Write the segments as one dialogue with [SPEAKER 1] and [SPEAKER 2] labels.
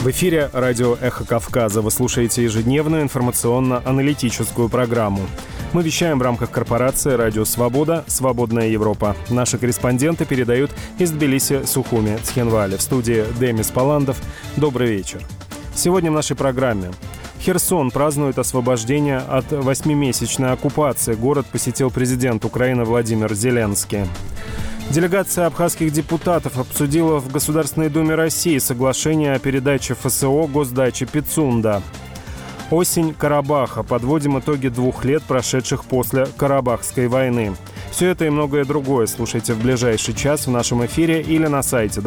[SPEAKER 1] В эфире радио «Эхо Кавказа». Вы слушаете ежедневную информационно-аналитическую программу. Мы вещаем в рамках корпорации «Радио Свобода. Свободная Европа». Наши корреспонденты передают из Тбилиси, Сухуми, Цхинвали. В студии Демис Паландов. Добрый вечер. Сегодня в нашей программе. Херсон празднует освобождение от 8-месячной оккупации. Город посетил президент Украины Владимир Зеленский. Делегация абхазских депутатов обсудила в Государственной Думе России соглашение о передаче ФСО госдачи Пицунда. Осень Карабаха. Подводим итоги 2 лет, прошедших после Карабахской войны. Все это и многое другое слушайте в ближайший час в нашем эфире или на сайте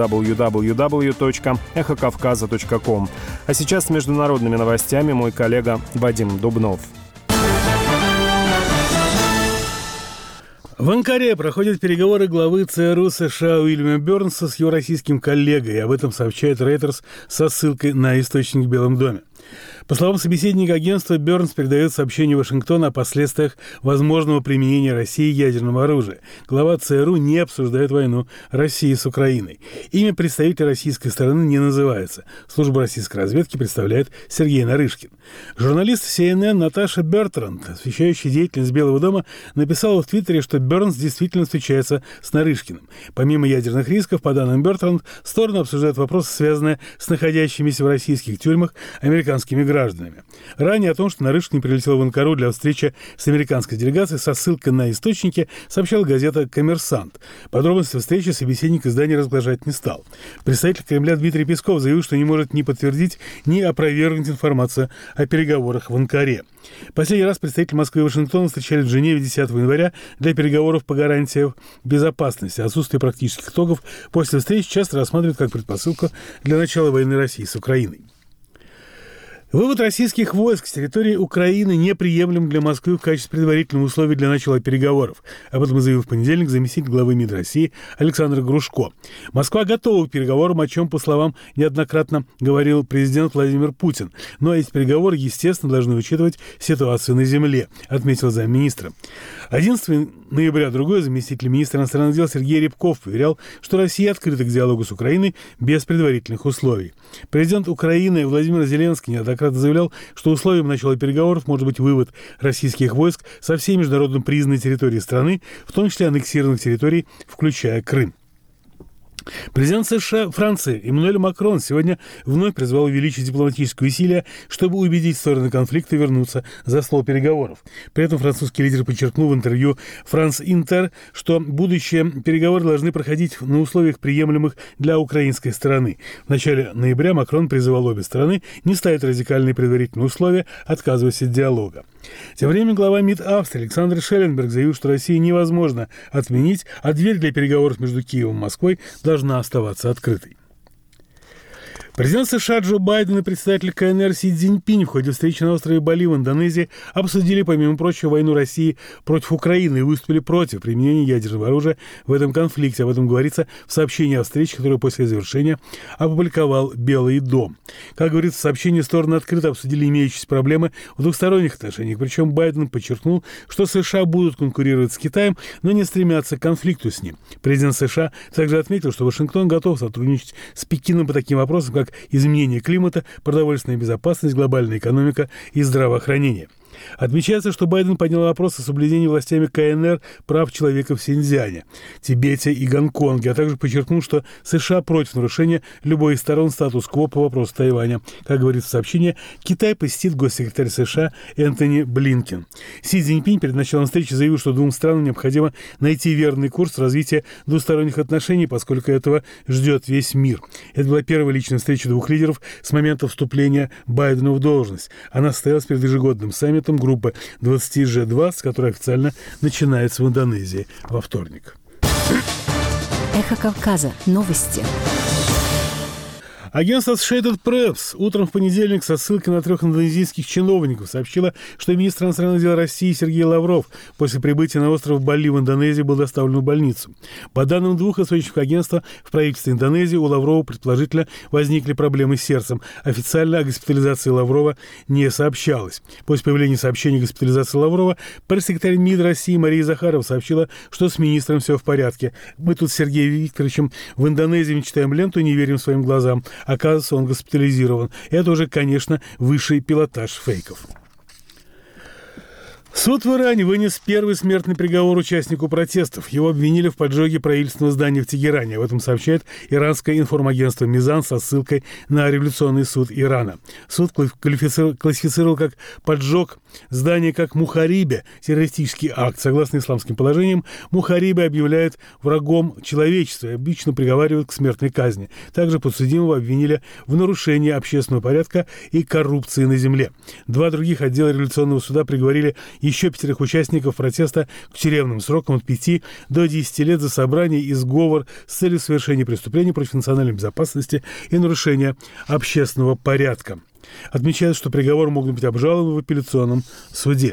[SPEAKER 1] www.эхокавказа.ком. А сейчас с международными новостями мой коллега Вадим Дубнов.
[SPEAKER 2] В Анкаре проходят переговоры главы ЦРУ США Уильяма Бёрнса с его российским коллегой. Об этом сообщает Reuters со ссылкой на источник в Белом доме. По словам собеседника агентства, Бёрнс передает сообщение Вашингтона о последствиях возможного применения России ядерного оружия. Глава ЦРУ не обсуждает войну России с Украиной. Имя представителя российской стороны не называется. Служба российской разведки представляет Сергей Нарышкин. Журналист CNN Наташа Бертранд, освещающая деятельность Белого дома, написала в Твиттере, что Бёрнс действительно встречается с Нарышкиным. Помимо ядерных рисков, по данным Бертранд, стороны обсуждают вопросы, связанные с находящимися в российских тюрьмах американскими гражданами. Ранее о том, что Нарышкин прилетел в Анкару для встречи с американской делегацией, со ссылкой на источники, сообщала газета «Коммерсант». Подробности встречи собеседник издания разглашать не стал. Представитель Кремля Дмитрий Песков заявил, что не может ни подтвердить, ни опровергнуть информацию о переговорах в Анкаре. Последний раз представители Москвы и Вашингтона встречались в Женеве 10 января для переговоров по гарантиям безопасности. Отсутствие практических итогов после встреч часто рассматривают как предпосылку для начала войны России с Украиной. Вывод российских войск с территории Украины неприемлем для Москвы в качестве предварительного условия для начала переговоров. Об этом заявил в понедельник заместитель главы МИД России Александр Грушко. Москва готова к переговорам, о чем, по словам, неоднократно говорил президент Владимир Путин. Но эти переговоры, естественно, должны учитывать ситуацию на земле, отметил замминистра. 11 ноября другой заместитель министра иностранных дел Сергей Рябков уверял, что Россия открыта к диалогу с Украиной без предварительных условий. Президент Украины Владимир Зеленский неоднократно заявлял, что условием начала переговоров может быть вывод российских войск со всей международно признанной территории страны, в том числе аннексированных территорий, включая Крым. Президент США Франции Эммануэль Макрон сегодня вновь призвал увеличить дипломатические усилия, чтобы убедить стороны конфликта вернуться за стол переговоров. При этом французский лидер подчеркнул в интервью «France Inter», что будущие переговоры должны проходить на условиях, приемлемых для украинской стороны. В начале ноября Макрон призывал обе стороны не ставить радикальные предварительные условия, отказываясь от диалога. Тем временем глава МИД Австрии Александр Шелленберг заявил, что России невозможно отменить, а дверь для переговоров между Киевом и Москвой должна оставаться открытой. Президент США Джо Байден и председатель КНР Си Цзиньпинь в ходе встречи на острове Бали в Индонезии обсудили, помимо прочего, войну России против Украины и выступили против применения ядерного оружия в этом конфликте. Об этом говорится в сообщении о встрече, которое после завершения опубликовал Белый дом. Как говорится в сообщении, стороны открыто обсудили имеющиеся проблемы в двухсторонних отношениях. Причем Байден подчеркнул, что США будут конкурировать с Китаем, но не стремятся к конфликту с ним. Президент США также отметил, что Вашингтон готов сотрудничать с Пекином по таким вопросам, как изменение климата, продовольственная безопасность, глобальная экономика и здравоохранение. Отмечается, что Байден поднял вопрос о соблюдении властями КНР прав человека в Синьцзяне, Тибете и Гонконге, а также подчеркнул, что США против нарушения любой из сторон статус-кво по вопросу Тайваня. Как говорится в сообщении, Китай посетит госсекретарь США Энтони Блинкен. Си Цзиньпинь перед началом встречи заявил, что двум странам необходимо найти верный курс развития двусторонних отношений, поскольку этого ждет весь мир. Это была первая личная встреча двух лидеров с момента вступления Байдена в должность. Она состоялась перед ежегодным саммитом группы 20 G20, которая официально начинается в Индонезии во вторник.
[SPEAKER 3] Эхо Кавказа. Новости.
[SPEAKER 2] Агентство Associated Press утром в понедельник со ссылкой на 3 индонезийских чиновников сообщило, что министр иностранных дел России Сергей Лавров после прибытия на остров Бали в Индонезии был доставлен в больницу. По данным двух источников агентства, в правительстве Индонезии у Лаврова предположительно возникли проблемы с сердцем. Официально о госпитализации Лаврова не сообщалось. После появления сообщения о госпитализации Лаврова пресс-секретарь МИД России Мария Захарова сообщила, что с министром все в порядке. Мы тут с Сергеем Викторовичем в Индонезии читаем ленту и не верим своим глазам. Оказывается, он госпитализирован. Это уже, конечно, высший пилотаж фейков. Суд в Иране вынес первый смертный приговор участнику протестов. Его обвинили в поджоге правительственного здания в Тегеране. Об этом сообщает иранское информагентство «Мизан» со ссылкой на революционный суд Ирана. Суд классифицировал как поджог здания как мухариби, террористический акт. Согласно исламским положениям, мухариби объявляют врагом человечества и обычно приговаривают к смертной казни. Также подсудимого обвинили в нарушении общественного порядка и коррупции на земле. Два других отдела революционного суда приговорили еще 5 участников протеста к тюремным срокам от 5 до 10 лет за собрание и сговор с целью совершения преступлений против национальной безопасности и нарушения общественного порядка. Отмечается, что приговоры могут быть обжалованы в апелляционном суде.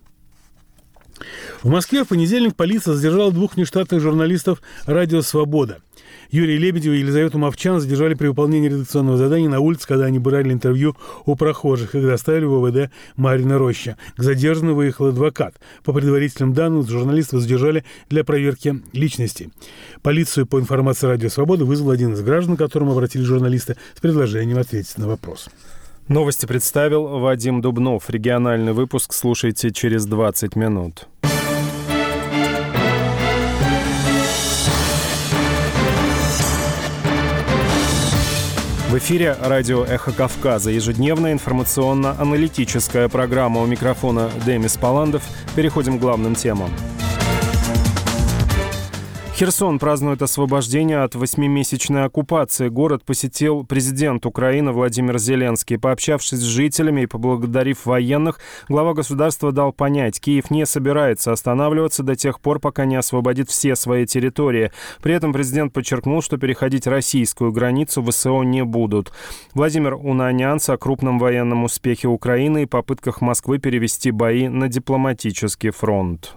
[SPEAKER 2] В Москве в понедельник полиция задержала 2 внештатных журналистов «Радио Свобода». Юрия Лебедева и Елизавету Мовчан задержали при выполнении редакционного задания на улице, когда они брали интервью у прохожих. Их доставили в ОВД Марьина Роща. К задержанному выехал адвокат. По предварительным данным, журналистов задержали для проверки личности. Полицию, по информации «Радио Свобода», вызвал один из граждан, к которому обратились журналисты, с предложением ответить на вопрос.
[SPEAKER 1] Новости представил Вадим Дубнов. Региональный выпуск слушайте через 20 минут. В эфире радио «Эхо Кавказа». Ежедневная информационно-аналитическая программа. У микрофона Демис Паландов. Переходим к главным темам. Херсон празднует освобождение от 8-месячной оккупации. Город посетил президент Украины Владимир Зеленский. Пообщавшись с жителями и поблагодарив военных, глава государства дал понять, Киев не собирается останавливаться до тех пор, пока не освободит все свои территории. При этом президент подчеркнул, что переходить российскую границу ВСО не будут. Владимир Унанянц о крупном военном успехе Украины и попытках Москвы перевести бои на дипломатический фронт.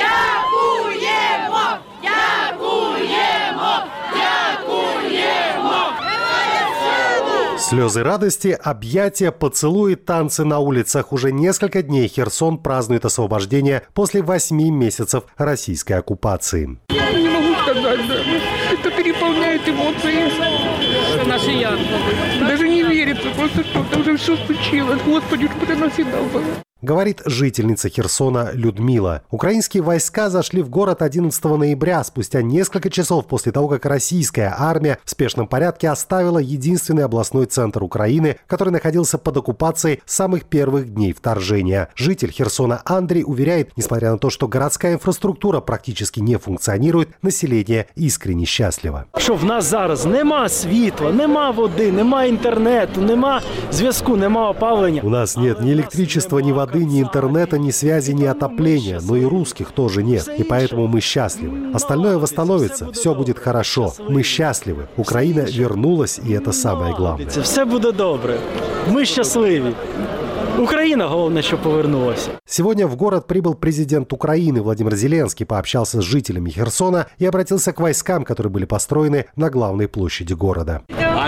[SPEAKER 4] Слезы радости, объятия, поцелуи, танцы на улицах. Уже несколько дней Херсон празднует освобождение после 8 месяцев российской оккупации.
[SPEAKER 5] Я не могу сказать, да. Это переполняет эмоции. Наши янголы. Даже не верится, просто что-то уже все случилось. Господи, что это навсегда было.
[SPEAKER 4] Говорит жительница Херсона Людмила. Украинские войска зашли в город 11 ноября, спустя несколько часов после того, как российская армия в спешном порядке оставила единственный областной центр Украины, который находился под оккупацией с самых первых дней вторжения. Житель Херсона Андрей уверяет, несмотря на то, что городская инфраструктура практически не функционирует, население искренне счастливо.
[SPEAKER 6] Що в нас зараз нема світла, нема води, нема інтернету, нема зв'язку, нема опалення.
[SPEAKER 4] У нас нет ни электричества, ни воды, ни интернета, ни связи, ни отопления, но и русских тоже нет. И поэтому мы счастливы. Остальное восстановится, все будет хорошо. Мы счастливы. Украина вернулась, и это самое главное.
[SPEAKER 6] Все буде добре. Ми щасливі. Украина, главное, что повернулась.
[SPEAKER 4] Сегодня в город прибыл президент Украины Владимир Зеленский, пообщался с жителями Херсона и обратился к войскам, которые были построены на главной площади города.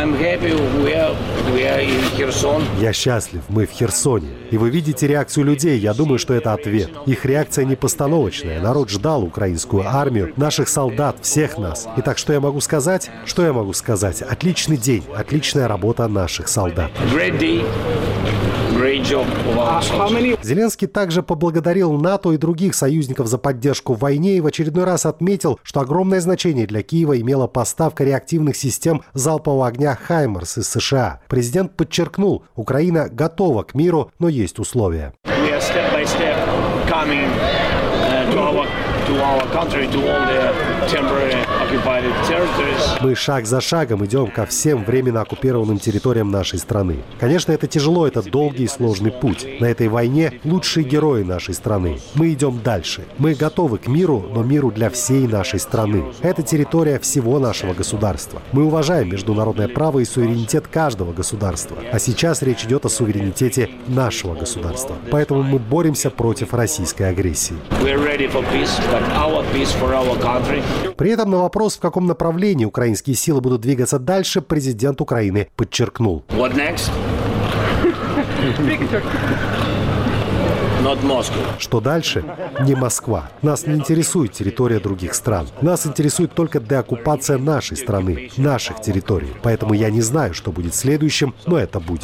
[SPEAKER 4] Я счастлив, мы в Херсоне. И вы видите реакцию людей, я думаю, что это ответ. Их реакция не постановочная. Народ ждал украинскую армию, наших солдат, всех нас. Итак, что я могу сказать? Что я могу сказать? Отличный день, отличная работа наших солдат. Зеленский также поблагодарил НАТО и других союзников за поддержку в войне и в очередной раз отметил, что огромное значение для Киева имела поставка реактивных систем залпового огня «Хаймарс» из США. Президент подчеркнул, Украина готова к миру, но есть условия. Мы шаг за шагом идем ко всем временно оккупированным территориям нашей страны. Конечно, это тяжело, это долгий и сложный путь. На этой войне лучшие герои нашей страны. Мы идем дальше. Мы готовы к миру, но миру для всей нашей страны. Это территория всего нашего государства. Мы уважаем международное право и суверенитет каждого государства. А сейчас речь идет о суверенитете нашего государства. Поэтому мы боремся против российской агрессии. При этом на вопрос, в каком направлении украинские силы будут двигаться дальше, президент Украины подчеркнул. Что дальше? Не Москва. Нас не интересует территория других стран. Нас интересует только деоккупация нашей страны, наших территорий. Поэтому я не знаю, что будет следующим, но это будет.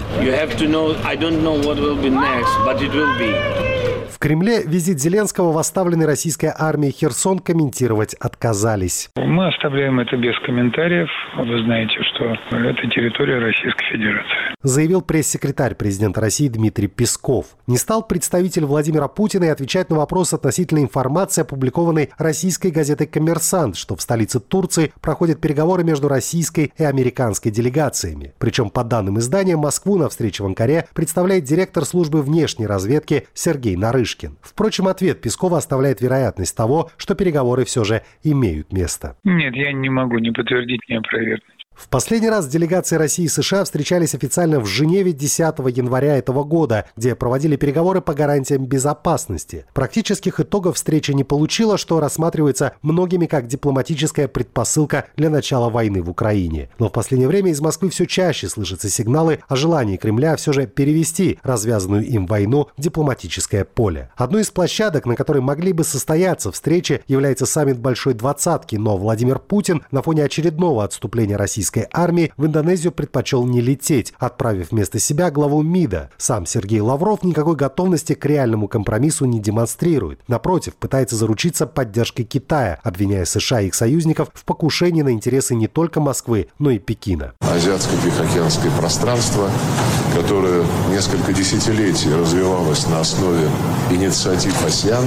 [SPEAKER 4] В Кремле визит Зеленского в оставленной российской армией Херсон комментировать отказались.
[SPEAKER 7] Мы оставляем это без комментариев. Вы знаете, что это территория Российской Федерации.
[SPEAKER 4] Заявил пресс-секретарь президента России Дмитрий Песков. Не стал представитель Владимира Путина и отвечать на вопрос относительно информации, опубликованной российской газетой «Коммерсант», что в столице Турции проходят переговоры между российской и американской делегациями. Причем, по данным издания, Москву на встрече в Анкаре представляет директор службы внешней разведки Сергей Нарышкин. Впрочем, ответ Пескова оставляет вероятность того, что переговоры все же имеют место.
[SPEAKER 7] Нет, я не могу ни подтвердить, ни опровергнуть.
[SPEAKER 4] В последний раз делегации России и США встречались официально в Женеве 10 января этого года, где проводили переговоры по гарантиям безопасности. Практических итогов встреча не получила, что рассматривается многими как дипломатическая предпосылка для начала войны в Украине. Но в последнее время из Москвы все чаще слышатся сигналы о желании Кремля все же перевести развязанную им войну в дипломатическое поле. Одной из площадок, на которой могли бы состояться встречи, является саммит Большой Двадцатки, но Владимир Путин на фоне очередного отступления российской армии в Индонезию предпочел не лететь, отправив вместо себя главу МИДа. Сам Сергей Лавров никакой готовности к реальному компромиссу не демонстрирует. Напротив, пытается заручиться поддержкой Китая, обвиняя США и их союзников в покушении на интересы не только Москвы, но и Пекина.
[SPEAKER 8] Азиатско-тихоокеанское пространство, которое несколько десятилетий развивалось на основе инициатив АСЕАН,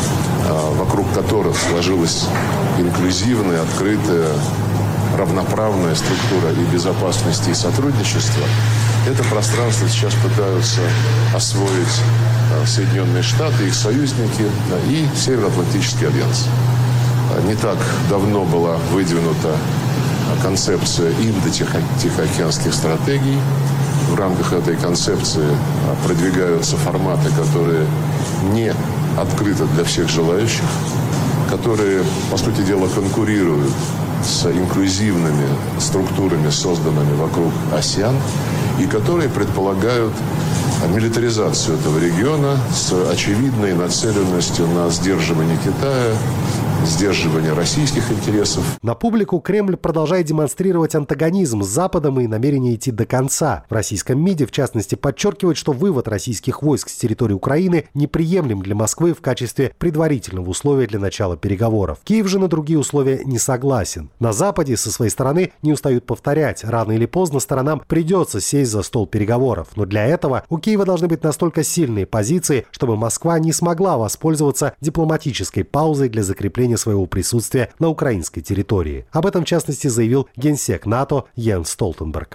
[SPEAKER 8] вокруг которых сложилась инклюзивная, открытая, равноправная структура и безопасности, и сотрудничества, это пространство сейчас пытаются освоить Соединенные Штаты, их союзники и Североатлантический альянс. Не так давно была выдвинута концепция индо-тихоокеанских стратегий. В рамках этой концепции продвигаются форматы, которые не открыты для всех желающих, которые, по сути дела, конкурируют с инклюзивными структурами, созданными вокруг АСЕАН, и которые предполагают милитаризацию этого региона с очевидной нацеленностью на сдерживание Китая, сдерживание российских интересов.
[SPEAKER 4] На публику Кремль продолжает демонстрировать антагонизм с Западом и намерение идти до конца. В российском МИДе, в частности, подчеркивают, что вывод российских войск с территории Украины неприемлем для Москвы в качестве предварительного условия для начала переговоров. Киев же на другие условия не согласен. На Западе, со своей стороны, не устают повторять. Рано или поздно сторонам придется сесть за стол переговоров. Но для этого у Киева должны быть настолько сильные позиции, чтобы Москва не смогла воспользоваться дипломатической паузой для закрепления своего присутствия на украинской территории. Об этом, в частности, заявил генсек НАТО Йенс Столтенберг.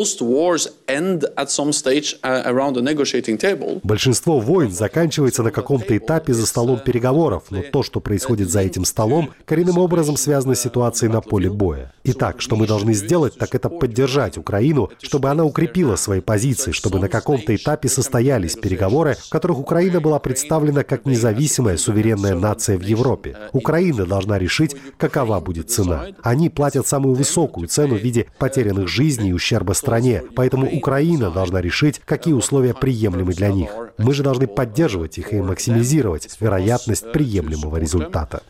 [SPEAKER 4] Большинство войн заканчивается на каком-то этапе за столом переговоров, но то, что происходит за этим столом, коренным образом связано с ситуацией на поле боя. Итак, что мы должны сделать, так это поддержать Украину, чтобы она укрепила свои позиции, чтобы на каком-то этапе состоялись переговоры, в которых Украина была представлена как независимая суверенная нация в Европе. Украина должна решить, какова будет цена. Они платят самую высокую цену в виде потерянных жизней и ущерба стране, поэтому Украина должна решить, какие условия приемлемы для них. Мы же должны поддерживать их и максимизировать вероятность приемлемого результата.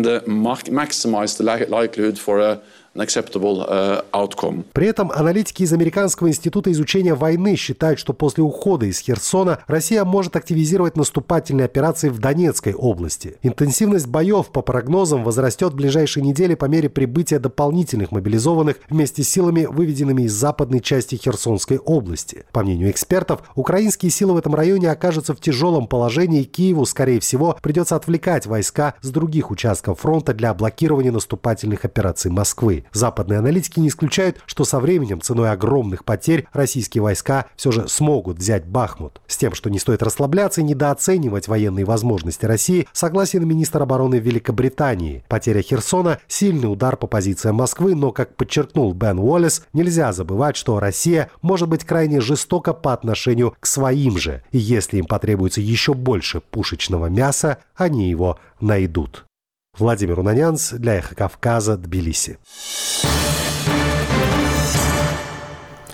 [SPEAKER 4] При этом аналитики из Американского института изучения войны считают, что после ухода из Херсона Россия может активизировать наступательные операции в Донецкой области. Интенсивность боев, по прогнозам, возрастет в ближайшие недели по мере прибытия дополнительных мобилизованных вместе с силами, выведенными из западной части Херсонской области. По мнению экспертов, украинские силы в этом районе окажутся в тяжелом положении, и Киеву, скорее всего, придется отвлекать войска с других участков фронта для блокирования наступательных операций Москвы. Западные аналитики не исключают, что со временем, ценой огромных потерь, российские войска все же смогут взять Бахмут. С тем, что не стоит расслабляться и недооценивать военные возможности России, согласен министр обороны Великобритании. Потеря Херсона – сильный удар по позициям Москвы, но, как подчеркнул Бен Уоллес, нельзя забывать, что Россия может быть крайне жестока по отношению к своим же. И если им потребуется еще больше пушечного мяса, они его найдут. Владимир Унанянц для «Эхо Кавказа», Тбилиси.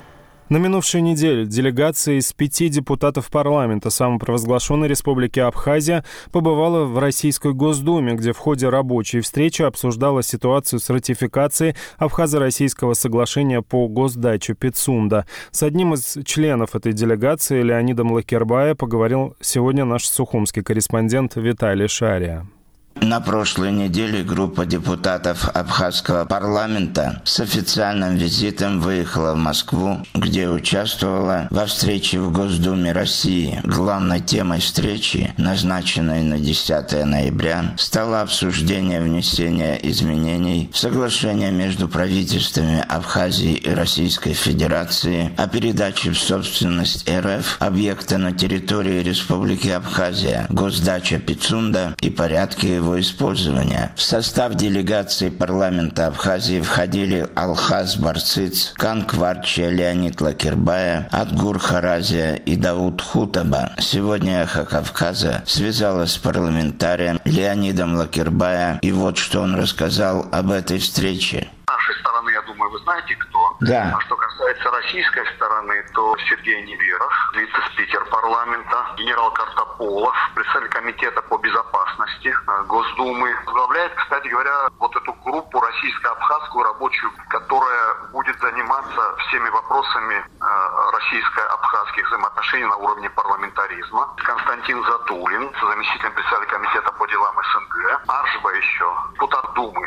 [SPEAKER 1] На минувшей неделе делегация из 5 депутатов парламента самопровозглашенной Республики Абхазия побывала в Российской Госдуме, где в ходе рабочей встречи обсуждала ситуацию с ратификацией Абхазо-Российского соглашения по госдаче Пицунда. С одним из членов этой делегации, Леонидом Лакербая, поговорил сегодня наш сухумский корреспондент Виталий Шария.
[SPEAKER 9] На прошлой неделе группа депутатов Абхазского парламента с официальным визитом выехала в Москву, где участвовала во встрече в Госдуме России. Главной темой встречи, назначенной на 10 ноября, стало обсуждение внесения изменений в соглашение между правительствами Абхазии и Российской Федерации о передаче в собственность РФ объекта на территории Республики Абхазия, госдача Пицунда и порядке его использования. В состав делегации парламента Абхазии входили Алхаз Барциц, Канкварча Леонид Лакербая, Атгур Харазия и Дауд Хутаба. Сегодня «Эхо Кавказа» связалась с парламентарием Леонидом Лакербая, и вот что он рассказал об этой встрече.
[SPEAKER 10] С нашей стороны, я думаю, вы знаете, кто.
[SPEAKER 9] Да.
[SPEAKER 10] А что касается российской стороны, то Сергей Неверов, вице-спикер парламента, генерал Картополов, представитель комитета по безопасности Госдумы, возглавляет, кстати говоря, вот эту группу российско-абхазскую рабочую, которая будет заниматься всеми вопросами российско-абхазских взаимоотношений на уровне парламентаризма. Константин Затулин, заместитель председателя комитета по делам СНГ, Аржба еще, депутат Думы.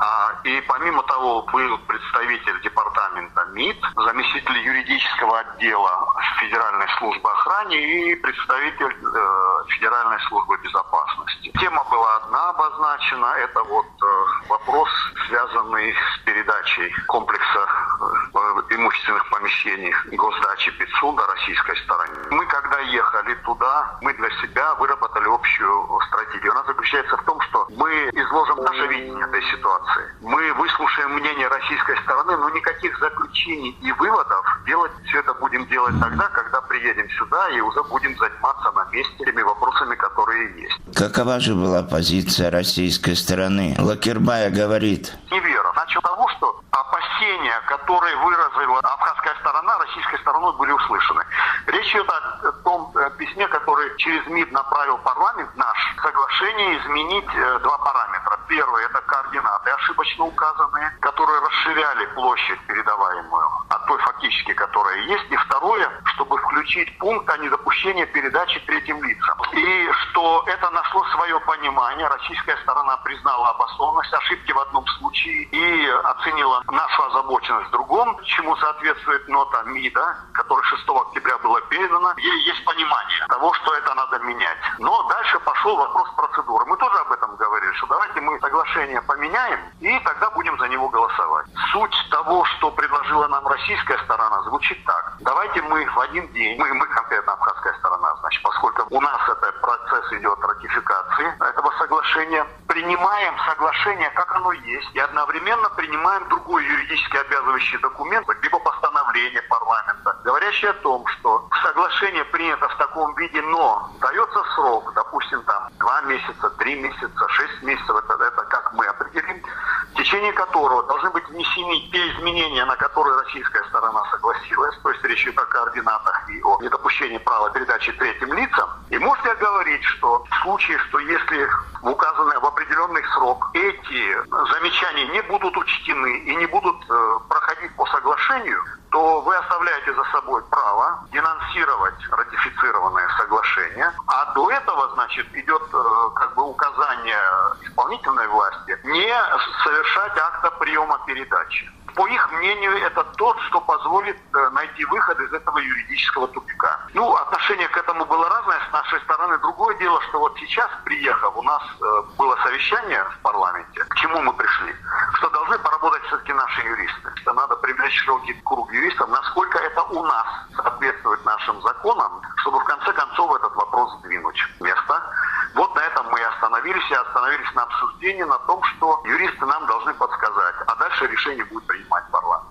[SPEAKER 10] И помимо того, был представитель департамента МИД, заместитель юридического отдела Федеральной службы охраны и представитель Федеральной службы безопасности. Тема была одна обозначена, это вот вопрос, связанный с передачей комплекса имущественных помещений госдачи Пицунда российской стороне. Мы, когда ехали туда, мы для себя выработали общую стратегию. Она заключается в том, что мы изложим наше видение этой ситуации. Мы выслушаем мнение российской стороны, но никаких заключений и выводов делать, все это будем делать тогда, когда приедем сюда и уже будем заниматься на месте теми вопросами, которые есть.
[SPEAKER 9] Какова же была позиция российской стороны? Лакербая говорит.
[SPEAKER 10] Неверно. Начал с того, что опасения, которые выразила абхазская сторона, российской стороной были услышаны. Речь идет о том письме, которое через МИД направил парламент наш. Соглашение изменить два параметра. Первый – это координаты, ошибочно указанные, которые расширяли площадь передаваемую от той фактически, которая есть. И второе, чтобы включить пункт о недопущении передачи третьим лицам. И что это нашло свое понимание. Российская сторона признала обоснованность ошибки в одном случае и оценила нашу озабоченность в другом, чему соответствует нота МИДа, которая 6 октября была передана. Ей есть понимание того, что это надо менять. Но дальше пошел вопрос процедуры. Мы тоже об этом говорили, что давайте мы соглашение поменяем и тогда будем за него голосовать. Суть того, что предложила нам российская сторона, звучит так. Давайте мы в один день, мы конкретно абхазская сторона, значит, поскольку у нас этот процесс идет ратификации этого соглашения, принимаем соглашение, как оно есть, и одновременно принимаем другой юридически обязывающий документ, либо постановление парламента, говорящее о том, что соглашение принято в таком виде, но дается срок, допустим, там 2 месяца, 3 месяца, 6 месяцев, это как мы определим, в течение которого должны быть внесены те изменения, на которые российская сторона согласилась, то есть речь идет о координатах и о недопущении права передачи третьим лицам. И можете говорить, что в случае, что если в указанный в определенный срок эти замечания не будут учтены и не будут проходить по соглашению, то вы оставляете за собой право денонсировать ратифицированное соглашение, а до этого, значит, идет как бы указание исполнительной власти не совершать акта приема передачи. По их мнению, это тот, что позволит найти выход из этого юридического тупика. Ну, отношение к этому было разное с нашей стороны. Другое дело, что вот сейчас, приехав, у нас было совещание в парламенте, к чему мы пришли, что должны поработать все-таки наши юристы. Что надо привлечь широкий круг юристов, насколько это у нас соответствует нашим законам, чтобы в конце концов этот вопрос сдвинуть в место. Вот на этом мы и остановились на обсуждении, на том, что юристы нам должны подсказать, а дальше решение будет принимать парламент.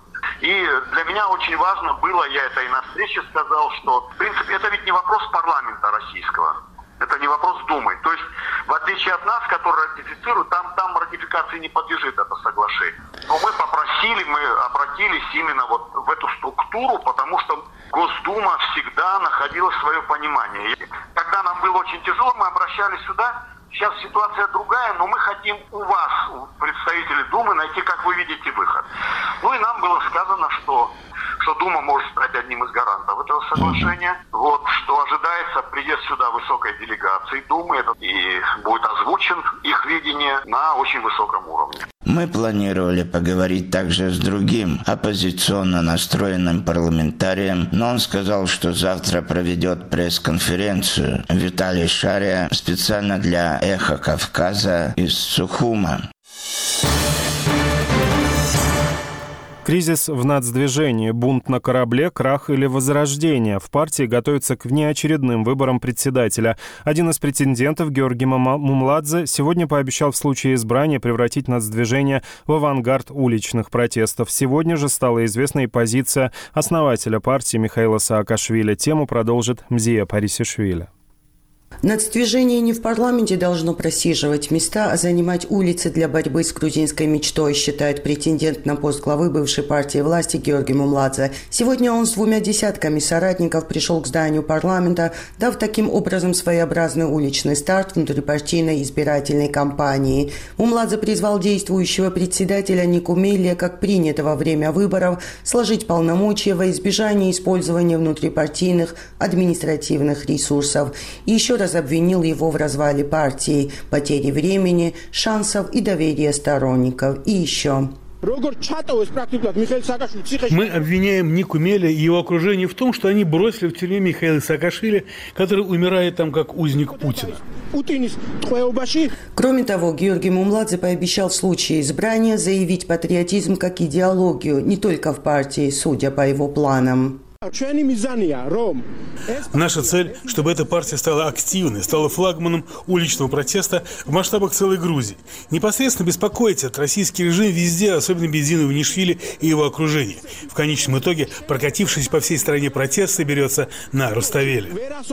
[SPEAKER 10] И для меня очень важно было, я это и на встрече сказал, что, в принципе, это ведь не вопрос парламента российского, это не вопрос Думы. То есть, в отличие от нас, которые ратифицируют, там ратификации не подлежит это соглашение. Но мы обратились именно вот в эту структуру, потому что добилась свое понимание. И когда нам было очень тяжело, мы обращались сюда. Сейчас ситуация другая, но мы хотим у вас, у представителей Думы, найти, как вы видите, выход. Ну и нам было сказано, что Дума может стать одним из гарантов этого соглашения. Вот, что ожидается приезд сюда высокой делегации Думы, и будет озвучен их видение на очень высоком уровне.
[SPEAKER 9] Мы планировали поговорить также с другим оппозиционно настроенным парламентарием, но он сказал, что завтра проведет пресс-конференцию. Виталий Шария специально для «Эхо Кавказа» из Сухума.
[SPEAKER 1] Кризис в нацдвижении, бунт на корабле, крах или возрождение. В партии готовятся к внеочередным выборам председателя. Один из претендентов, Георгий Мумладзе, сегодня пообещал в случае избрания превратить нацдвижение в авангард уличных протестов. Сегодня же стала известна и позиция основателя партии Михаила Саакашвили. Тему продолжит Мзия Парисишвили.
[SPEAKER 11] Нацдвижение не в парламенте должно просиживать места, а занимать улицы для борьбы с грузинской мечтой, считает претендент на пост главы бывшей партии власти Георгий Мумладзе. Сегодня он с 2 десятками соратников пришел к зданию парламента, дав таким образом своеобразный уличный старт внутрипартийной избирательной кампании. Мумладзе призвал действующего председателя Никумелия, как принято во время выборов, сложить полномочия во избежание использования внутрипартийных административных ресурсов. И еще раз обвинил его в развале партии, потере времени, шансов и доверия сторонников. И еще.
[SPEAKER 2] Мы обвиняем Никумеля и его окружение в том, что они бросили в тюрьму Михаила Саакашвили, который умирает там как узник Путина.
[SPEAKER 11] Кроме того, Георгий Мумладзе пообещал в случае избрания заявить патриотизм как идеологию не только в партии, судя по его планам.
[SPEAKER 2] Наша цель, чтобы эта партия стала активной, стала флагманом уличного протеста в масштабах целой Грузии. Непосредственно беспокоить этот российский режим везде, особенно Бензину Иванишвили и его окружение. В конечном итоге, прокатившись по всей стране протест соберется на Руставели.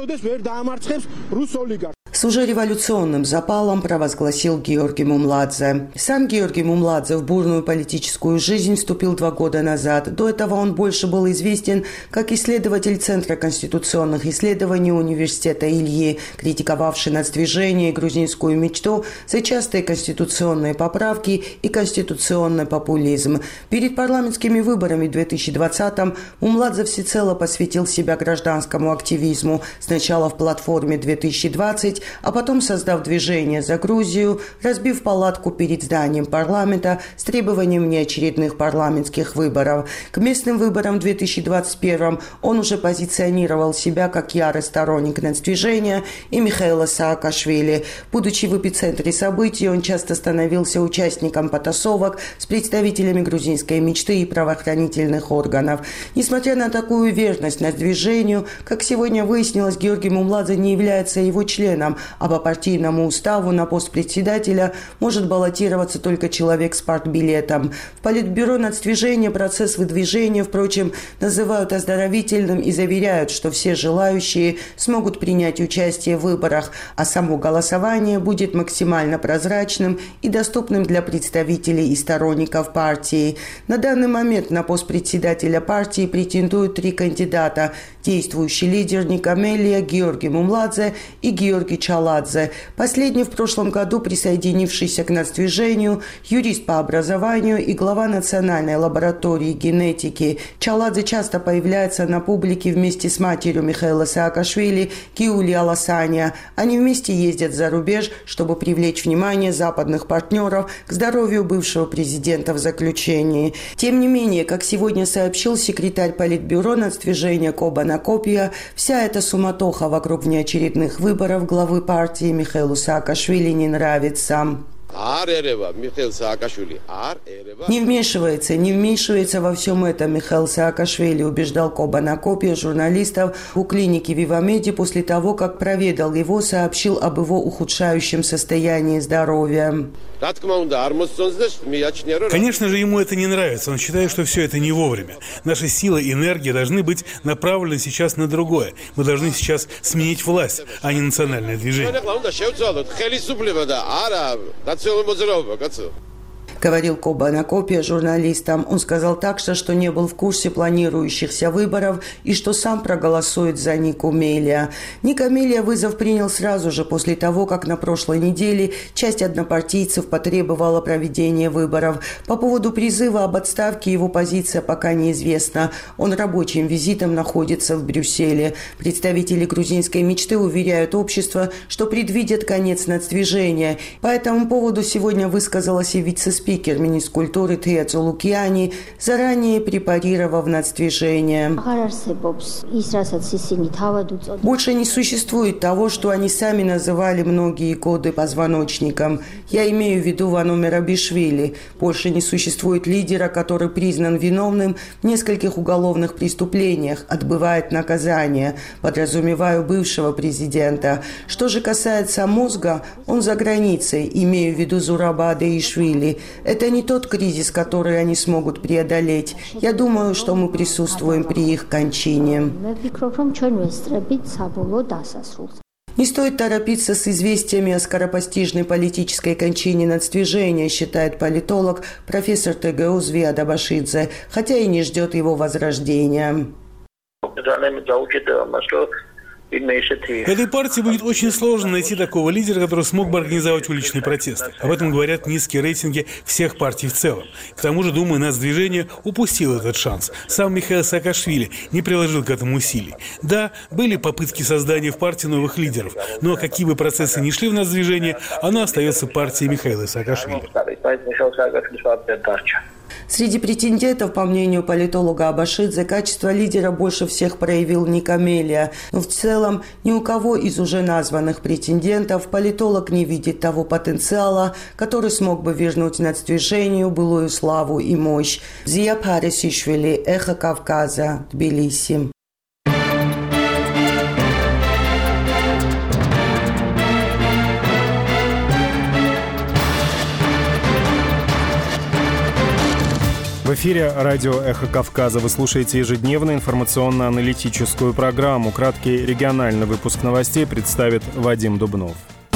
[SPEAKER 11] С уже революционным запалом провозгласил Георгий Мумладзе. Сам Георгий Мумладзе в бурную политическую жизнь вступил 2 года назад. До этого он больше был известен как исследователь Центра конституционных исследований Университета Ильи, критиковавший нацдвижение и грузинскую мечту за частые конституционные поправки и конституционный популизм. Перед парламентскими выборами в 2020-м Мумладзе всецело посвятил себя гражданскому активизму. Сначала в платформе 2020, а потом создав движение «За Грузию», разбив палатку перед зданием парламента с требованием внеочередных парламентских выборов. К местным выборам в 2021 он уже позиционировал себя как ярый сторонник нацдвижения и Михаила Саакашвили. Будучи в эпицентре событий, он часто становился участником потасовок с представителями грузинской мечты и правоохранительных органов. Несмотря на такую верность нацдвижению, как сегодня выяснилось, Георгий Мумладзе не является его членом, а по партийному уставу на пост председателя может баллотироваться только человек с партбилетом. В Политбюро нацдвижения процесс выдвижения, впрочем, называют оздоровительным и заверяют, что все желающие смогут принять участие в выборах, а само голосование будет максимально прозрачным и доступным для представителей и сторонников партии. На данный момент на пост председателя партии претендуют 3 кандидата – действующий лидер Никумелия Георгий Мумладзе и Георгий Чаладзе. Последний в прошлом году присоединившийся к нацдвижению, юрист по образованию и глава Национальной лаборатории генетики. Чаладзе часто появляется на публике вместе с матерью Михаила Саакашвили, Гиули Аласания. Они вместе ездят за рубеж, чтобы привлечь внимание западных партнеров к здоровью бывшего президента в заключении. Тем не менее, как сегодня сообщил секретарь Политбюро нацдвижения Коба Накопия, вся эта суматоха вокруг внеочередных выборов главы партии Михаилу Саакашвили не нравится. Не вмешивается во всем это Михаил Саакашвили, убеждал Коба Накопия журналистов у клиники Вивамеди после того, как проведал его, сообщил об его ухудшающем состоянии здоровья.
[SPEAKER 2] Конечно же, ему это не нравится. Он считает, что все это не вовремя. Наши силы и энергия должны быть направлены сейчас на другое. Мы должны сейчас сменить власть, а не национальное движение.
[SPEAKER 11] Говорил Коба Накопия журналистам. Он сказал также, что не был в курсе планирующихся выборов и что сам проголосует за Нику Мелия. Ника Мелия вызов принял сразу же после того, как на прошлой неделе часть однопартийцев потребовала проведения выборов. По поводу призыва об отставке его позиция пока неизвестна. Он рабочим визитом находится в Брюсселе. Представители грузинской мечты уверяют общество, что предвидят конец нацдвижения. По этому поводу сегодня высказалась и вице-спикер Минискультуры Тея Цолукиани, заранее препарировав нацдвижение. Больше не существует того, что они сами называли многие годы позвоночником. Я имею в виду Вану Мерабишвили. Больше не существует лидера, который признан виновным в нескольких уголовных преступлениях, отбывает наказание. Подразумеваю бывшего президента. Что же касается мозга, он за границей, имею в виду Зураба Адаишвили. Это не тот кризис, который они смогут преодолеть. Я думаю, что мы присутствуем при их кончине. Не стоит торопиться с известиями о скоропостижной политической кончине нацдвижения, считает политолог профессор ТГУ Звиад Абашидзе, хотя и не ждет его возрождения.
[SPEAKER 2] Этой партии будет очень сложно найти такого лидера, который смог бы организовать уличные протесты. Об этом говорят низкие рейтинги всех партий в целом. К тому же, думаю, нацдвижение упустило этот шанс. Сам Михаил Саакашвили не приложил к этому усилий. Да, были попытки создания в партии новых лидеров, но какие бы процессы ни шли в нацдвижение, оно остается партией Михаила Саакашвили.
[SPEAKER 11] Среди претендентов, по мнению политолога Абашидзе, качество лидера больше всех проявил Ника Мелия. Но в целом ни у кого из уже названных претендентов политолог не видит того потенциала, который смог бы вернуть нацдвижению былую славу и мощь. Зия Парисишвили, Эхо Кавказа, Тбилиси.
[SPEAKER 1] В эфире радио «Эхо Кавказа». Вы слушаете ежедневную информационно-аналитическую программу. Краткий региональный выпуск новостей представит Вадим Дубнов.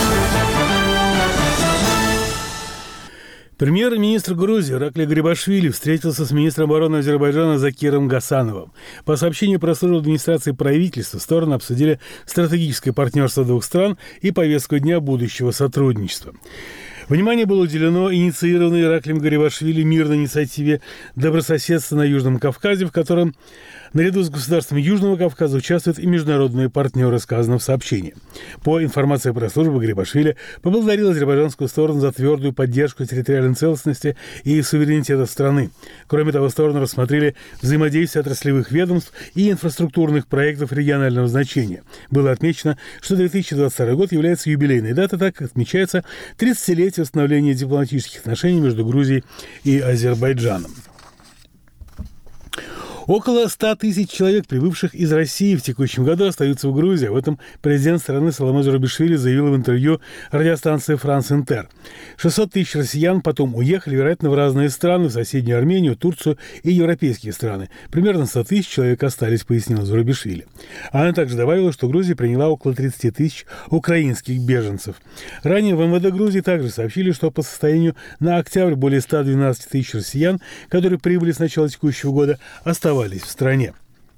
[SPEAKER 2] Премьер-министр Грузии Иракли Гарибашвили встретился с министром обороны Азербайджана Закиром Гасановым. По сообщению пресс-службы администрации правительства, стороны обсудили стратегическое партнерство двух стран и повестку дня будущего сотрудничества. Внимание было уделено инициированной Ираклием Гарибашвили мирной инициативе добрососедства на Южном Кавказе, в котором наряду с государствами Южного Кавказа участвуют и международные партнеры, сказано в сообщении. По информации пресс-службы, Гарибашвили поблагодарил азербайджанскую сторону за твердую поддержку территориальной целостности и суверенитета страны. Кроме того, стороны рассмотрели взаимодействие отраслевых ведомств и инфраструктурных проектов регионального значения. Было отмечено, что 2022 год является юбилейной датой, так как отмечается 30-летие установления дипломатических отношений между Грузией и Азербайджаном. Около 100 тысяч человек, прибывших из России в текущем году, остаются в Грузии. Об этом президент страны Саломе Зурабишвили заявил в интервью радиостанции «Франс Интер». 600 тысяч россиян потом уехали, вероятно, в разные страны, в соседнюю Армению, Турцию и европейские страны. Примерно 100 тысяч человек остались, пояснила Зурабишвили. Она также добавила, что Грузия приняла около 30 тысяч украинских беженцев. Ранее в МВД Грузии также сообщили, что по состоянию на октябрь более 112 тысяч россиян, которые прибыли с начала текущего года, оставались в стране.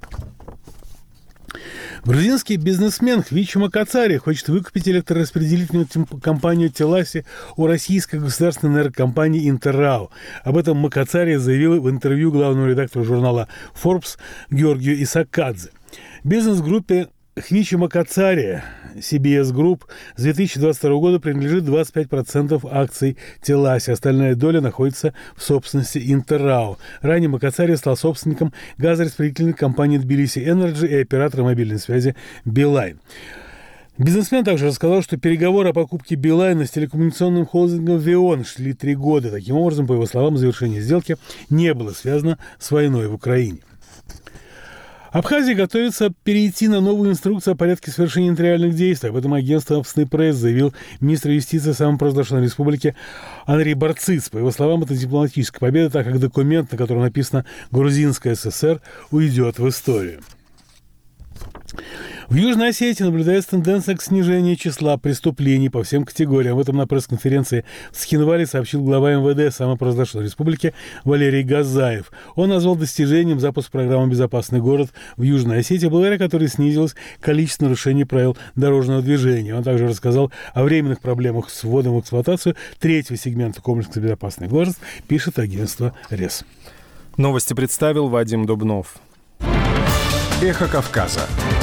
[SPEAKER 2] Грузинский бизнесмен Хвичи Макацари хочет выкупить электрораспределительную компанию «Теласи» у российской государственной энергокомпании «Интеррао». Об этом Макацари заявил в интервью главному редактору журнала Forbes Георгию Исакадзе. Бизнес-группе Хвичи Макацари CBS Group с 2022 года принадлежит 25% акций Теласи. Остальная доля находится в собственности Интеррао. Ранее Макацари стал собственником газораспределительной компании Тбилиси Энерджи и оператора мобильной связи Билайн. Бизнесмен также рассказал, что переговоры о покупке Билайна с телекоммуникационным холдингом Веон шли 3 года. Таким образом, по его словам, завершение сделки не было связано с войной в Украине. Абхазия готовится перейти на новую инструкцию о порядке совершения нотариальных действий. Об этом агентство «Авсный пресс» заявил министр юстиции самопровозглашенной республики Андрей Барциц. По его словам, это дипломатическая победа, так как документ, на котором написано «Грузинская ССР», уйдет в историю. В Южной Осетии наблюдается тенденция к снижению числа преступлений по всем категориям. Об этом на пресс-конференции в Цхинвале сообщил глава МВД самопровозглашенной республики Валерий Газаев. Он назвал достижением запуск программы «Безопасный город» в Южной Осетии, благодаря которой снизилось количество нарушений правил дорожного движения. Он также рассказал о временных проблемах с вводом в эксплуатацию третьего сегмента комплекса «Безопасный город», пишет агентство РЕС.
[SPEAKER 1] Новости представил Вадим Дубнов.
[SPEAKER 12] Эхо Кавказа.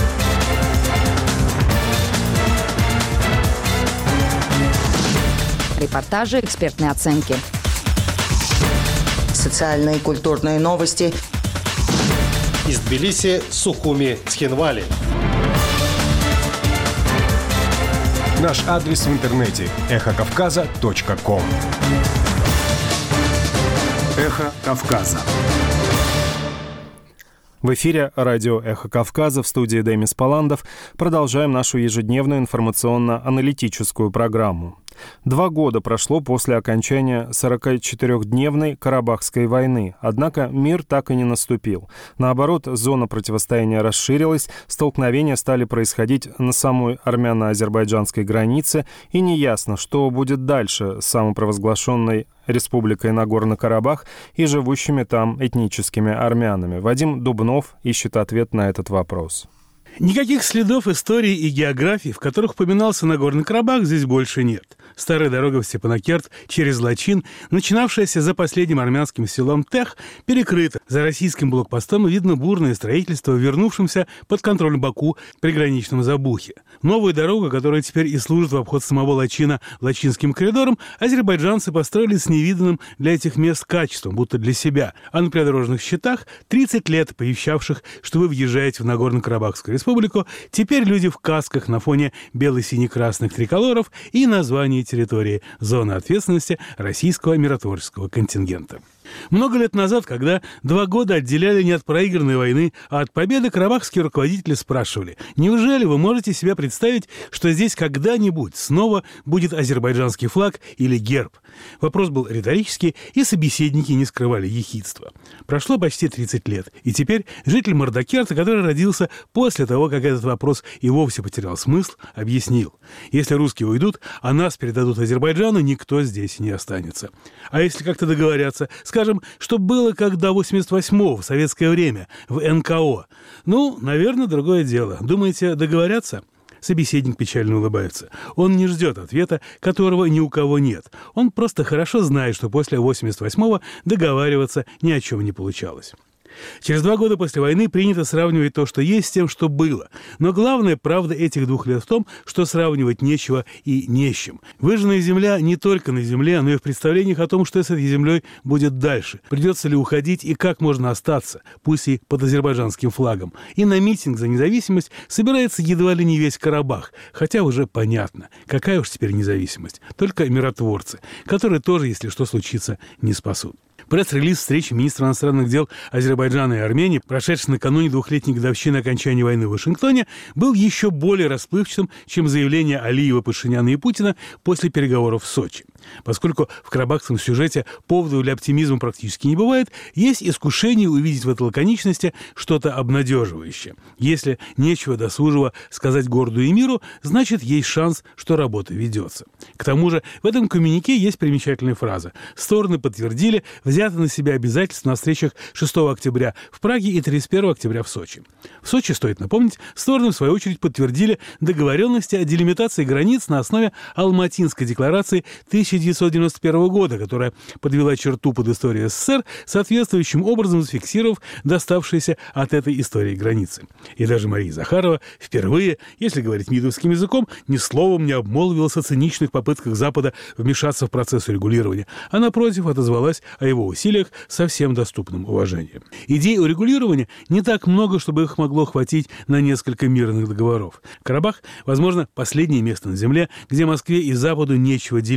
[SPEAKER 3] Репортажи, экспертные оценки.
[SPEAKER 11] Социальные и культурные новости.
[SPEAKER 4] Из Тбилиси, Сухуми, Цхинвали.
[SPEAKER 12] Наш адрес в интернете – эхокавказа.ком. Эхо Кавказа.
[SPEAKER 1] В эфире радио «Эхо Кавказа», в студии Демис Паландов. Продолжаем нашу ежедневную информационно-аналитическую программу. 2 года прошло после окончания 44-дневной Карабахской войны, однако мир так и не наступил. Наоборот, зона противостояния расширилась, столкновения стали происходить на самой армяно-азербайджанской границе, и неясно, что будет дальше с самопровозглашенной Республикой Нагорный Карабах и живущими там этническими армянами. Вадим Дубнов ищет ответ на этот вопрос.
[SPEAKER 2] Никаких следов истории и географии, в которых упоминался Нагорный Карабах, здесь больше нет. Старая дорога в Степанакерт через Лачин, начинавшаяся за последним армянским селом Тех, перекрыта. За российским блокпостом видно бурное строительство, вернувшимся под контроль Баку приграничном Забухе. Новую дорогу, которая теперь и служит в обход самого Лачина Лачинским коридором, азербайджанцы построили с невиданным для этих мест качеством, будто для себя. А на придорожных щитах, 30 лет пообещавших, что вы въезжаете в Нагорно-Карабахскую республику, теперь люди в касках на фоне бело-сине-красных триколоров и названий территории зоны ответственности российского миротворческого контингента. Много лет назад, когда 2 года отделяли не от проигранной войны, а от победы, карабахские руководители спрашивали: неужели вы можете себе представить, что здесь когда-нибудь снова будет азербайджанский флаг или герб? Вопрос был риторический, и собеседники не скрывали ехидства. Прошло почти 30 лет, и теперь житель Мордокерта, который родился после того, как этот вопрос и вовсе потерял смысл, объяснил: если русские уйдут, а нас передадут Азербайджану, никто здесь не останется. А если как-то договорятся, скажем, что было как до 88-го в советское время, в НКО. Ну, наверное, другое дело. Думаете, договорятся? Собеседник печально улыбается. Он не ждет ответа, которого ни у кого нет. Он просто хорошо знает, что после 88-го договариваться ни о чем не получалось. Через 2 года после войны принято сравнивать то, что есть, с тем, что было. Но главная правда этих 2 лет в том, что сравнивать нечего и не с чем. Выжженная земля не только на земле, но и в представлениях о том, что с этой землей будет дальше. Придется ли уходить и как можно остаться, пусть и под азербайджанским флагом. И на митинг за независимость собирается едва ли не весь Карабах. Хотя уже понятно, какая уж теперь независимость. Только миротворцы, которые тоже, если что случится, не спасут. Пресс-релиз встречи министра иностранных дел Азербайджана и Армении, прошедший накануне 2-летней годовщины окончания войны в Вашингтоне, был еще более расплывчатым, чем заявления Алиева, Пашиняна и Путина после переговоров в Сочи. Поскольку в карабахском сюжете поводов для оптимизма практически не бывает, есть искушение увидеть в этой лаконичности что-то обнадеживающее. Если нечего досужего сказать городу и миру, значит, есть шанс, что работа ведется. К тому же в этом коммюнике есть примечательная фраза. Стороны подтвердили взятые на себя обязательства на встречах 6 октября в Праге и 31 октября в Сочи. В Сочи, стоит напомнить, стороны в свою очередь подтвердили договоренности о делимитации границ на основе Алматинской декларации 1991 года, которая подвела черту под историей СССР, соответствующим образом зафиксировав доставшиеся от этой истории границы. И даже Мария Захарова впервые, если говорить мидовским языком, ни словом не обмолвилась о циничных попытках Запада вмешаться в процесс урегулирования, а напротив отозвалась о его усилиях со всем доступным уважением. Идей урегулирования не так много, чтобы их могло хватить на несколько мирных договоров. Карабах, возможно, последнее место на земле, где Москве и Западу нечего делить.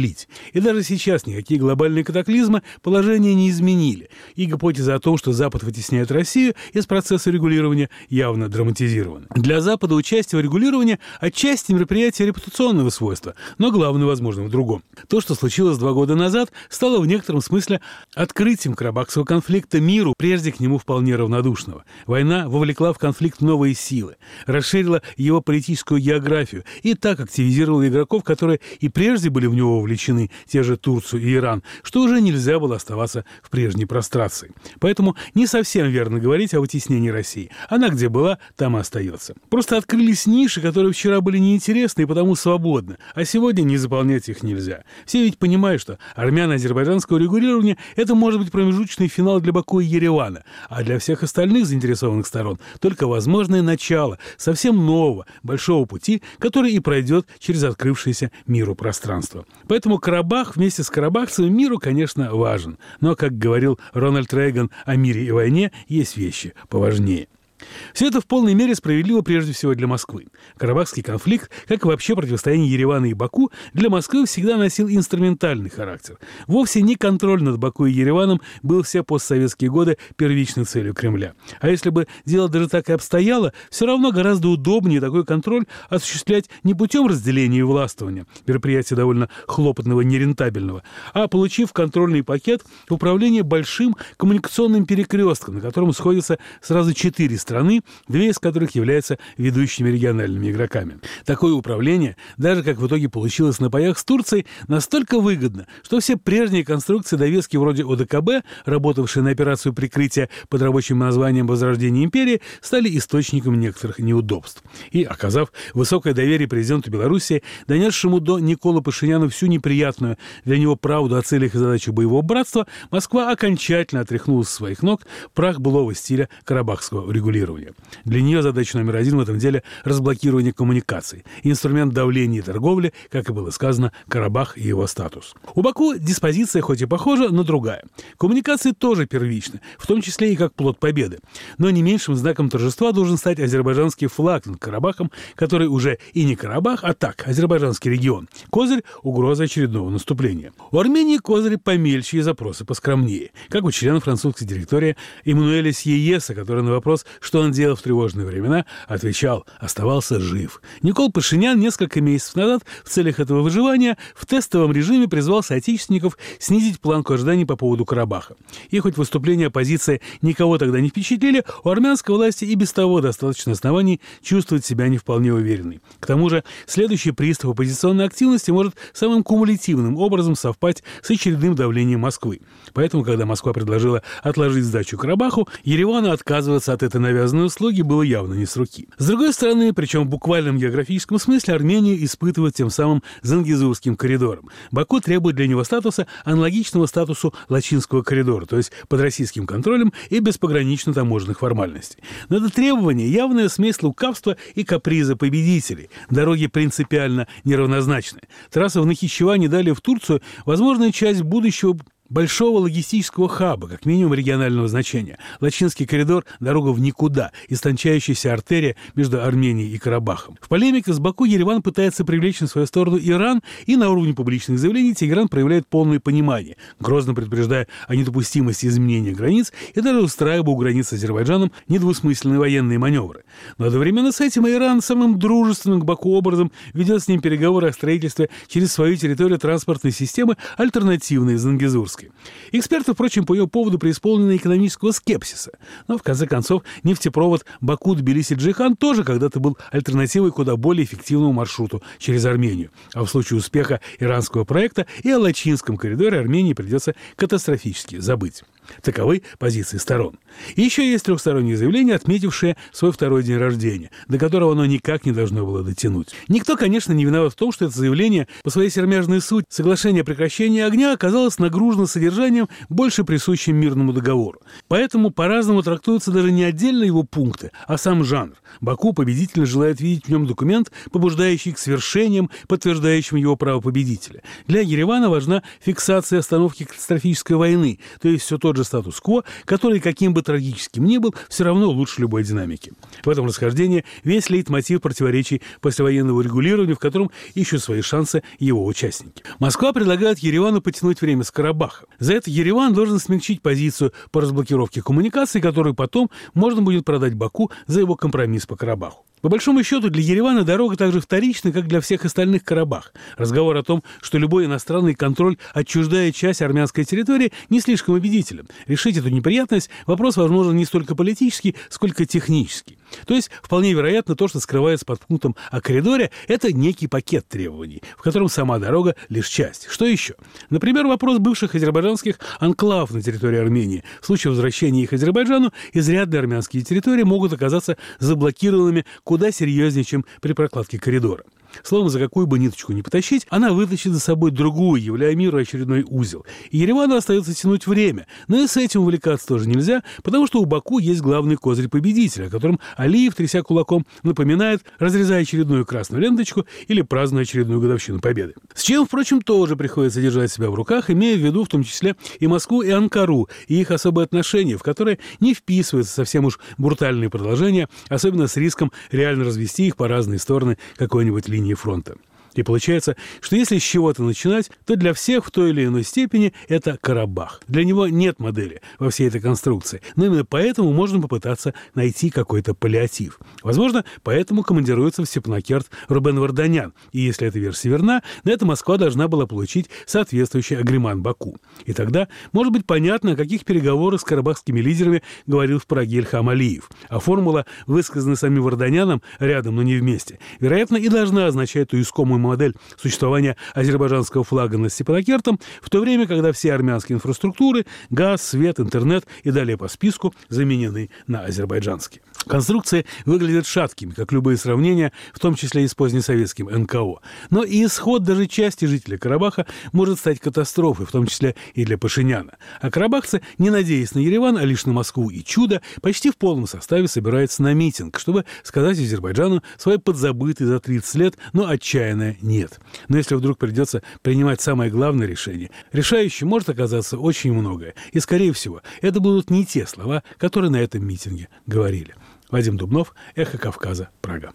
[SPEAKER 2] И даже сейчас никакие глобальные катаклизмы положение не изменили, и гипотеза о том, что Запад вытесняет Россию из процесса регулирования, явно драматизирована. Для Запада участие в регулировании отчасти мероприятие репутационного свойства, но главное, возможно, в другом. То, что случилось 2 года назад, стало в некотором смысле открытием карабахского конфликта миру, прежде к нему вполне равнодушного. Война вовлекла в конфликт новые силы, расширила его политическую географию и так активизировала игроков, которые и прежде были в него вовлечены, те же Турцию и Иран, что уже нельзя было оставаться в прежней прострации. Поэтому не совсем верно говорить о вытеснении России. Она где была, там и остается. Просто открылись ниши, которые вчера были неинтересны и потому свободны, а сегодня не заполнять их нельзя. Все ведь понимают, что армяно-азербайджанского регулирования это может быть промежуточный финал для Баку и Еревана, а для всех остальных заинтересованных сторон только возможное начало совсем нового, большого пути, который и пройдет через открывшееся миру пространство. Поэтому Карабах вместе с карабахцами миру, конечно, важен. Но, как говорил Рональд Рейган о мире и войне, есть вещи поважнее. Все это в полной мере справедливо прежде всего для Москвы. Карабахский конфликт, как и вообще противостояние Еревана и Баку, для Москвы всегда носил инструментальный характер. Вовсе не контроль над Баку и Ереваном был все постсоветские годы первичной целью Кремля. А если бы дело даже так и обстояло, все равно гораздо удобнее такой контроль осуществлять не путем разделения и властвования, мероприятия довольно хлопотного и нерентабельного, а получив контрольный пакет управления большим коммуникационным перекрестком, на котором сходятся сразу 4 страны, 2 из которых являются ведущими региональными игроками. Такое управление, даже как в итоге получилось на паях с Турцией, настолько выгодно, что все прежние конструкции довески вроде ОДКБ, работавшие на операцию прикрытия под рабочим названием «Возрождение империи», стали источником некоторых неудобств. И, оказав высокое доверие президенту Белоруссии, донесшему до Николы Пашиняна всю неприятную для него правду о целях и задачах боевого братства, Москва окончательно отряхнула со своих ног прах былого стиля карабахского регулирования. Для нее задача номер 1 в этом деле – разблокирование коммуникаций, инструмент давления и торговли, как и было сказано, Карабах и его статус. У Баку диспозиция хоть и похожа, но другая. Коммуникации тоже первичны, в том числе и как плод победы. Но не меньшим знаком торжества должен стать азербайджанский флаг над Карабахом, который уже и не Карабах, а так, азербайджанский регион. Козырь – угроза очередного наступления. У Армении козыри помельче и запросы поскромнее, как у члена французской директории Эммануэля Сьееса, который на вопрос, что он делал в тревожные времена, отвечал, оставался жив. Никол Пашинян несколько месяцев назад в целях этого выживания в тестовом режиме призвал соотечественников снизить планку ожиданий по поводу Карабаха. И хоть выступления оппозиции никого тогда не впечатлили, у армянской власти и без того достаточно оснований чувствовать себя не вполне уверенной. К тому же, следующий приступ оппозиционной активности может самым кумулятивным образом совпасть с очередным давлением Москвы. Поэтому, когда Москва предложила отложить сдачу Карабаху, Еревану отказываться от этой навязанной услуги было явно не с руки. С другой стороны, причем в буквальном географическом смысле, Армения испытывает тем самым Зангезурским коридором. Баку требует для него статуса, аналогичного статусу Лачинского коридора, то есть под российским контролем и без погранично-таможенных формальностей. Но это требование – явная смесь лукавства и каприза победителей. Дороги принципиально неравнозначны. Трасса в Нахичеване далее в Турцию – возможная часть будущего большого логистического хаба, как минимум регионального значения. Лачинский коридор – дорога в никуда, истончающаяся артерия между Арменией и Карабахом. В полемике с Баку Ереван пытается привлечь на свою сторону Иран, и на уровне публичных заявлений Тегеран проявляет полное понимание, грозно предупреждая о недопустимости изменения границ и даже устраивая у границ с Азербайджаном недвусмысленные военные маневры. Но одновременно с этим Иран самым дружественным к Баку образом ведет с ним переговоры о строительстве через свою территорию транспортной системы, альтернативной Зангезурской. Эксперты, впрочем, по ее поводу преисполнены экономического скепсиса. Но, в конце концов, нефтепровод Баку-Тбилиси-Джейхан тоже когда-то был альтернативой куда более эффективному маршруту через Армению. А в случае успеха иранского проекта и о Лачинском коридоре Армении придется катастрофически забыть. Таковы позиции сторон. И еще есть трехсторонние заявления, отметившие свой второй день рождения, до которого оно никак не должно было дотянуть. Никто, конечно, не виноват в том, что это заявление по своей сермяжной сути, соглашение о прекращении огня, оказалось нагружено содержанием, больше присущим мирному договору. Поэтому по-разному трактуются даже не отдельно его пункты, а сам жанр. Баку победитель желает видеть в нем документ, побуждающий к свершениям, подтверждающим его право победителя. Для Еревана важна фиксация остановки катастрофической войны, то есть все тот же статус-кво, который, каким бы трагическим ни был, все равно лучше любой динамики. В этом расхождении весь лейтмотив противоречий послевоенного регулирования, в котором ищут свои шансы его участники. Москва предлагает Еревану потянуть время с Карабаха. За это Ереван должен смягчить позицию по разблокировке коммуникаций, которую потом можно будет продать Баку за его компромисс по Карабаху. По большому счету, для Еревана дорога так же вторична, как для всех остальных Карабах. Разговор о том, что любой иностранный контроль отчуждает часть армянской территории, не слишком убедителен. Решить эту неприятность вопрос, возможно, не столько политический, сколько технический. То есть, вполне вероятно, то, что скрывается под пунктом о коридоре, это некий пакет требований, в котором сама дорога лишь часть. Что еще? Например, вопрос бывших азербайджанских анклавов на территории Армении. В случае возвращения их Азербайджану, изрядные армянские территории могут оказаться заблокированными куда серьезнее, чем при прокладке коридора. Словом, за какую бы ниточку ни потащить, она вытащит за собой другую, являя миру очередной узел. И Еревану остается тянуть время. Но и с этим увлекаться тоже нельзя, потому что у Баку есть главный козырь победителя, о котором Алиев, тряся кулаком, напоминает, разрезая очередную красную ленточку или празднуя очередную годовщину победы. С чем, впрочем, тоже приходится держать себя в руках, имея в виду в том числе и Москву, и Анкару, и их особые отношения, в которые не вписываются совсем уж брутальные продолжения, особенно с риском реально развести их по разные стороны какой-нибудь линии фронта. И получается, что если с чего-то начинать, то для всех в той или иной степени это Карабах. Для него нет модели во всей этой конструкции. Но именно поэтому можно попытаться найти какой-то паллиатив. Возможно, поэтому командируется в Степанакерт Рубен Варданян. И если эта версия верна, на это Москва должна была получить соответствующий агреман Баку. И тогда может быть понятно, о каких переговорах с карабахскими лидерами говорил в Праге Ильхам Алиев. А формула, высказанная самим Варданяном рядом, но не вместе, вероятно, и должна означать ту искомую модель существования азербайджанского флага над Степанакертом, в то время, когда все армянские инфраструктуры, газ, свет, интернет и далее по списку заменены на азербайджанские. Конструкции выглядят шаткими, как любые сравнения, в том числе и с позднесоветским НКО. Но и исход даже части жителей Карабаха может стать катастрофой, в том числе и для Пашиняна. А карабахцы, не надеясь на Ереван, а лишь на Москву и чудо, почти в полном составе собираются на митинг, чтобы сказать Азербайджану свой подзабытый за 30 лет, но отчаянное «нет». Но если вдруг придется принимать самое главное решение, решающим может оказаться очень многое. И, скорее всего, это будут не те слова, которые на этом митинге говорили. Вадим Дубнов, Эхо Кавказа, Прага.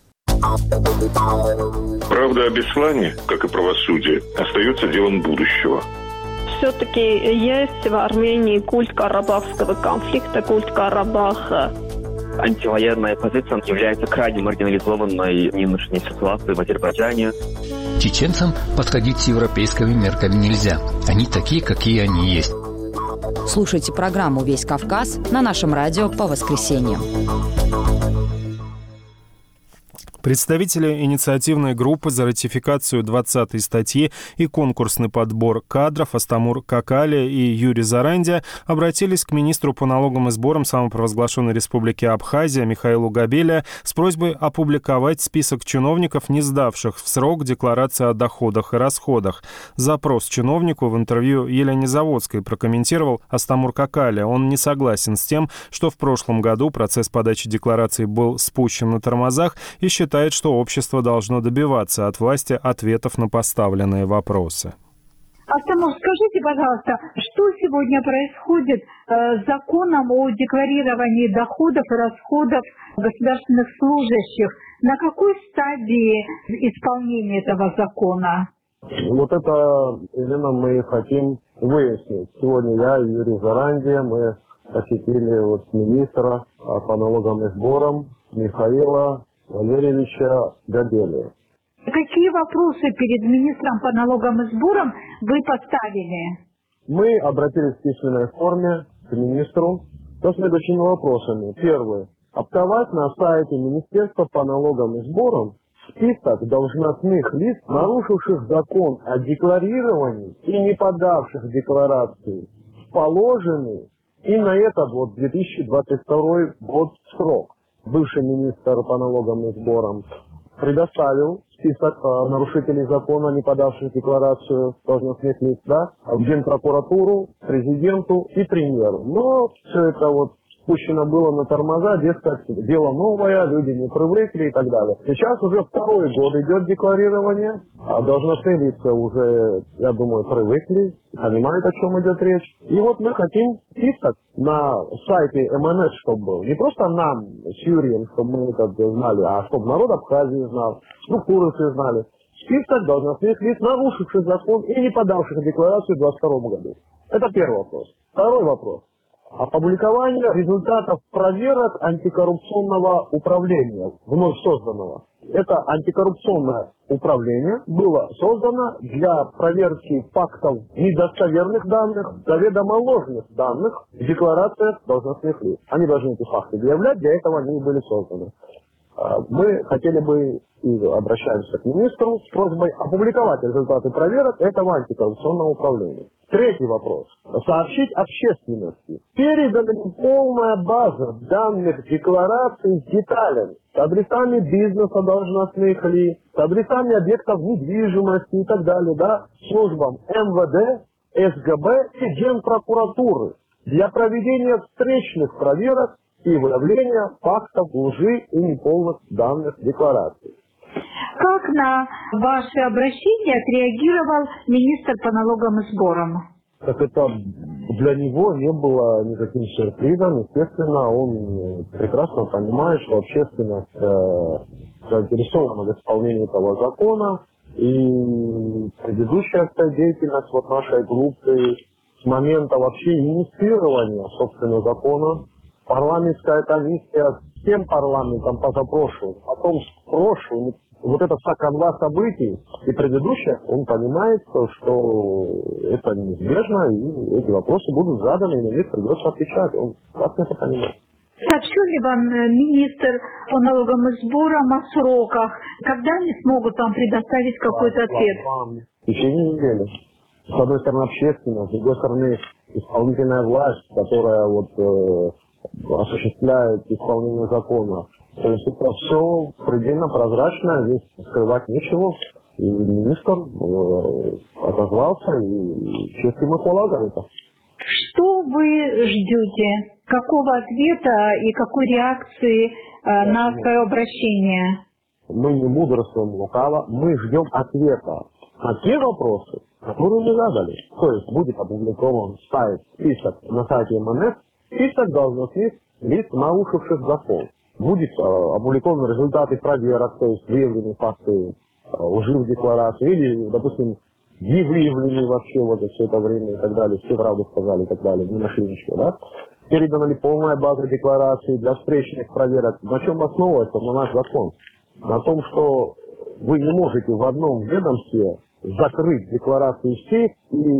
[SPEAKER 13] Правда о Беслане, как и правосудие, остается делом будущего.
[SPEAKER 14] Все-таки есть в Армении культ карабахского конфликта, культ Карабаха.
[SPEAKER 15] Антивоенная позиция является крайне маргинализованной в нынешней ситуации в Азербайджане.
[SPEAKER 16] Чеченцам подходить с европейскими мерками нельзя. Они такие, какие они есть.
[SPEAKER 3] Слушайте программу «Весь Кавказ» на нашем радио по воскресеньям.
[SPEAKER 1] Представители инициативной группы за ратификацию 20-й статьи и конкурсный подбор кадров Астамур Какали и Юрий Зарандия обратились к министру по налогам и сборам самопровозглашенной республики Абхазия Михаилу Габеля с просьбой опубликовать список чиновников, не сдавших в срок декларации о доходах и расходах. Запрос чиновнику в интервью Елене Заводской прокомментировал Астамур Какали. Он не согласен с тем, что в прошлом году процесс подачи деклараций был спущен на тормозах, и считает, что общество должно добиваться от власти ответов на поставленные вопросы.
[SPEAKER 17] Астамур, скажите, пожалуйста, что сегодня происходит с законом о декларировании доходов и расходов государственных служащих? На какой стадии исполнения этого закона?
[SPEAKER 18] Вот это, Елена, мы хотим выяснить. Сегодня я и Юрий Зарандия, мы посетили министра по налогам и сборам Михаила Валерьевича Габеля.
[SPEAKER 17] Какие вопросы перед министром по налогам и сборам вы поставили?
[SPEAKER 18] Мы обратились в письменной форме к министру со следующими вопросами. Первый. Оптовать на сайте Министерства по налогам и сборам список должностных лиц, нарушивших закон о декларировании и не подавших декларации, положенный и на этот 2022 год срок. Бывший министр по налогам и сборам предоставил список нарушителей закона, не подавших декларацию должностных лиц, да, в Генпрокуратуру, президенту и премьеру. Но все это вот спущено было на тормоза, дескать, дело новое, люди не привыкли и так далее. Сейчас уже второй год идет декларирование, а должностные лица уже, я думаю, привыкли, понимают, о чем идет речь. И вот мы хотим список на сайте МНС, чтобы был. Не просто нам, с Юрием, чтобы мы это знали, а чтобы народ Абхазии знал, структуры все знали. Список должностных лиц, нарушивших закон и не подавших декларацию в 2022 году. Это первый вопрос. Второй вопрос. Опубликование результатов проверок антикоррупционного управления, вновь созданного. Это антикоррупционное управление было создано для проверки фактов недостоверных данных, заведомо ложных данных в декларациях должностных лиц. Они должны эти факты выявлять, для этого они были созданы. Мы хотели бы и обращаемся к министру с просьбой опубликовать результаты проверок этого антикоррупционного управления. Третий вопрос. Сообщить общественности. Передана полная база данных деклараций с деталями, с адресами бизнеса должностных лиц, с адресами объектов недвижимости и так далее, да, службам МВД, СГБ и Генпрокуратуры для проведения встречных проверок и выявления фактов лжи и неполных данных деклараций.
[SPEAKER 17] Как на ваше обращение отреагировал министр по налогам и сборам?
[SPEAKER 18] Так это для него не было никаким сюрпризом. Естественно, он прекрасно понимает, что общественность заинтересована в исполнении этого закона. И предыдущая деятельность вот нашей группы с момента вообще инициирования, собственно, закона, парламентская комиссия всем парламентом позапрошлым, потом с прошлым, вот это вся канва событий и предыдущая, он понимает, что это неизбежно, и эти вопросы будут заданы, и на них придется отвечать. Он прекрасно это понимает.
[SPEAKER 17] Сообщил ли вам министр по налогам и сборам о сроках? Когда они смогут вам предоставить какой-то ответ?
[SPEAKER 18] В течение недели. С одной стороны, общественность, с другой стороны, исполнительная власть, которая вот осуществляет исполнение закона. То есть это все предельно прозрачно, здесь скрывать нечего. И министр отозвался, и честь ему хвала это.
[SPEAKER 17] Что вы ждете? Какого ответа и какой реакции на свое обращение?
[SPEAKER 18] Мы не мудрствуем лукаво, мы ждем ответа на те вопросы, которые мы задали. То есть будет опубликован список на сайте МНС, список должностных лиц, нарушивших закон. Будет опубликованы результаты проверок, то есть выявлены факты лжи в декларации, или, допустим, не выявлены вообще вот за все это время и так далее, все правду сказали и так далее, не нашли ничего, да? Передана ли полная база деклараций для встречных проверок? На чем основывается на наш закон? На том, что вы не можете в одном ведомстве закрыть декларации всех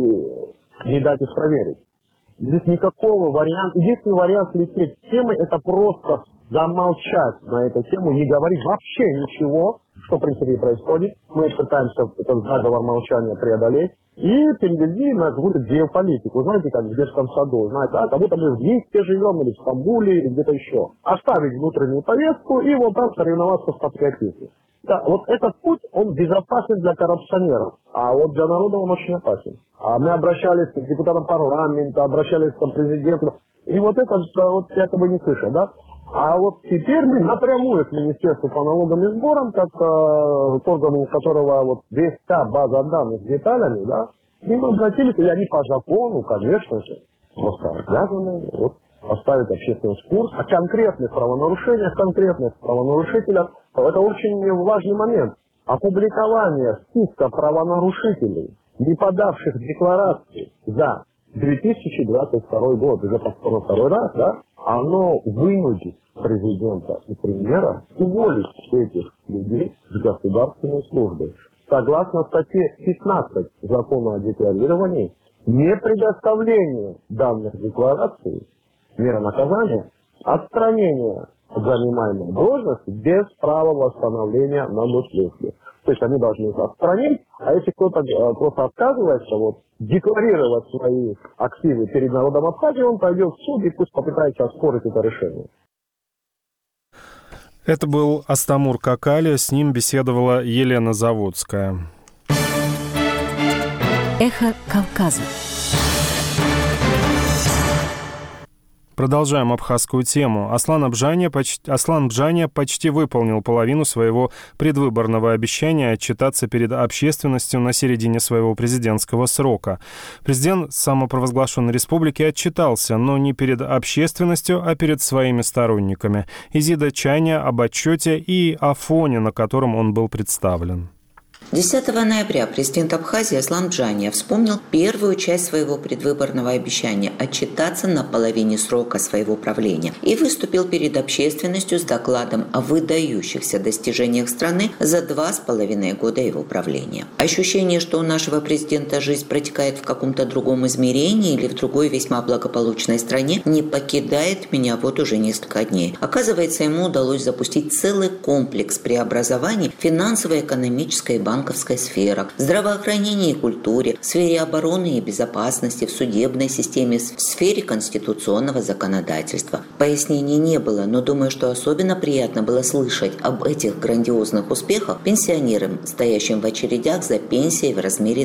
[SPEAKER 18] и не дать их проверить. Здесь никакого варианта, единственный вариант лететь с темы, это просто замолчать на эту тему, не говорить вообще ничего, что в принципе происходит. Мы пытаемся этот заговор молчания преодолеть и перевели на какую-то геополитику. Знаете, как в детском саду, знаете, как будто мы в Минске живем, или в Стамбуле, или где-то еще. Оставить внутреннюю повестку и вот там соревноваться с патриотизмом. Да, вот этот путь, он безопасен для коррупционеров, а вот для народа он очень опасен. А мы обращались к депутатам парламента, обращались к президенту, и вот это вот якобы не слышат, да? А вот теперь мы напрямую к Министерству по налогам и сборам, как к органу, у которого вот весь вся база данных с деталями, да, и мы обратились, и они по закону, конечно же, просто обязаны вот, поставить общественность в курс о конкретных правонарушениях, конкретных правонарушителях. Это очень важный момент. Опубликование списка правонарушителей, не подавших декларации за 2022 год, уже повторно второй раз, да, оно вынудит президента и премьера уволить этих людей с государственной службы. Согласно статье 15 Закона о декларировании, непредоставление данных деклараций, мера наказания, отстранение от занимаемой должности без права восстановления на госслужбе. То есть они должны их отстранить, а если кто-то просто отказывается вот, декларировать свои активы перед народом Абхазии, он пойдет в суд и пусть попытается оспорить это решение.
[SPEAKER 1] Это был Астамур Какали, с ним беседовала Елена Заводская.
[SPEAKER 3] Эхо Кавказа.
[SPEAKER 1] Продолжаем абхазскую тему. Аслан Бжания почти выполнил половину своего предвыборного обещания отчитаться перед общественностью на середине своего президентского срока. Президент самопровозглашенной республики отчитался, но не перед общественностью, а перед своими сторонниками. Изида Чайня об отчете и о фоне, на котором он был представлен.
[SPEAKER 19] 10 ноября президент Абхазии Аслан Бжания вспомнил первую часть своего предвыборного обещания – отчитаться на половине срока своего правления и выступил перед общественностью с докладом о выдающихся достижениях страны за 2,5 года его правления. Ощущение, что у нашего президента жизнь протекает в каком-то другом измерении или в другой весьма благополучной стране, не покидает меня вот уже несколько дней. Оказывается, ему удалось запустить целый комплекс преобразований в финансово-экономической и банковской сферах, здравоохранении и культуре, в сфере обороны и безопасности, в судебной системе, в сфере конституционного законодательства. Пояснений не было, но думаю, что особенно приятно было слышать об этих грандиозных успехах пенсионерам, стоящим в очередях за пенсией в размере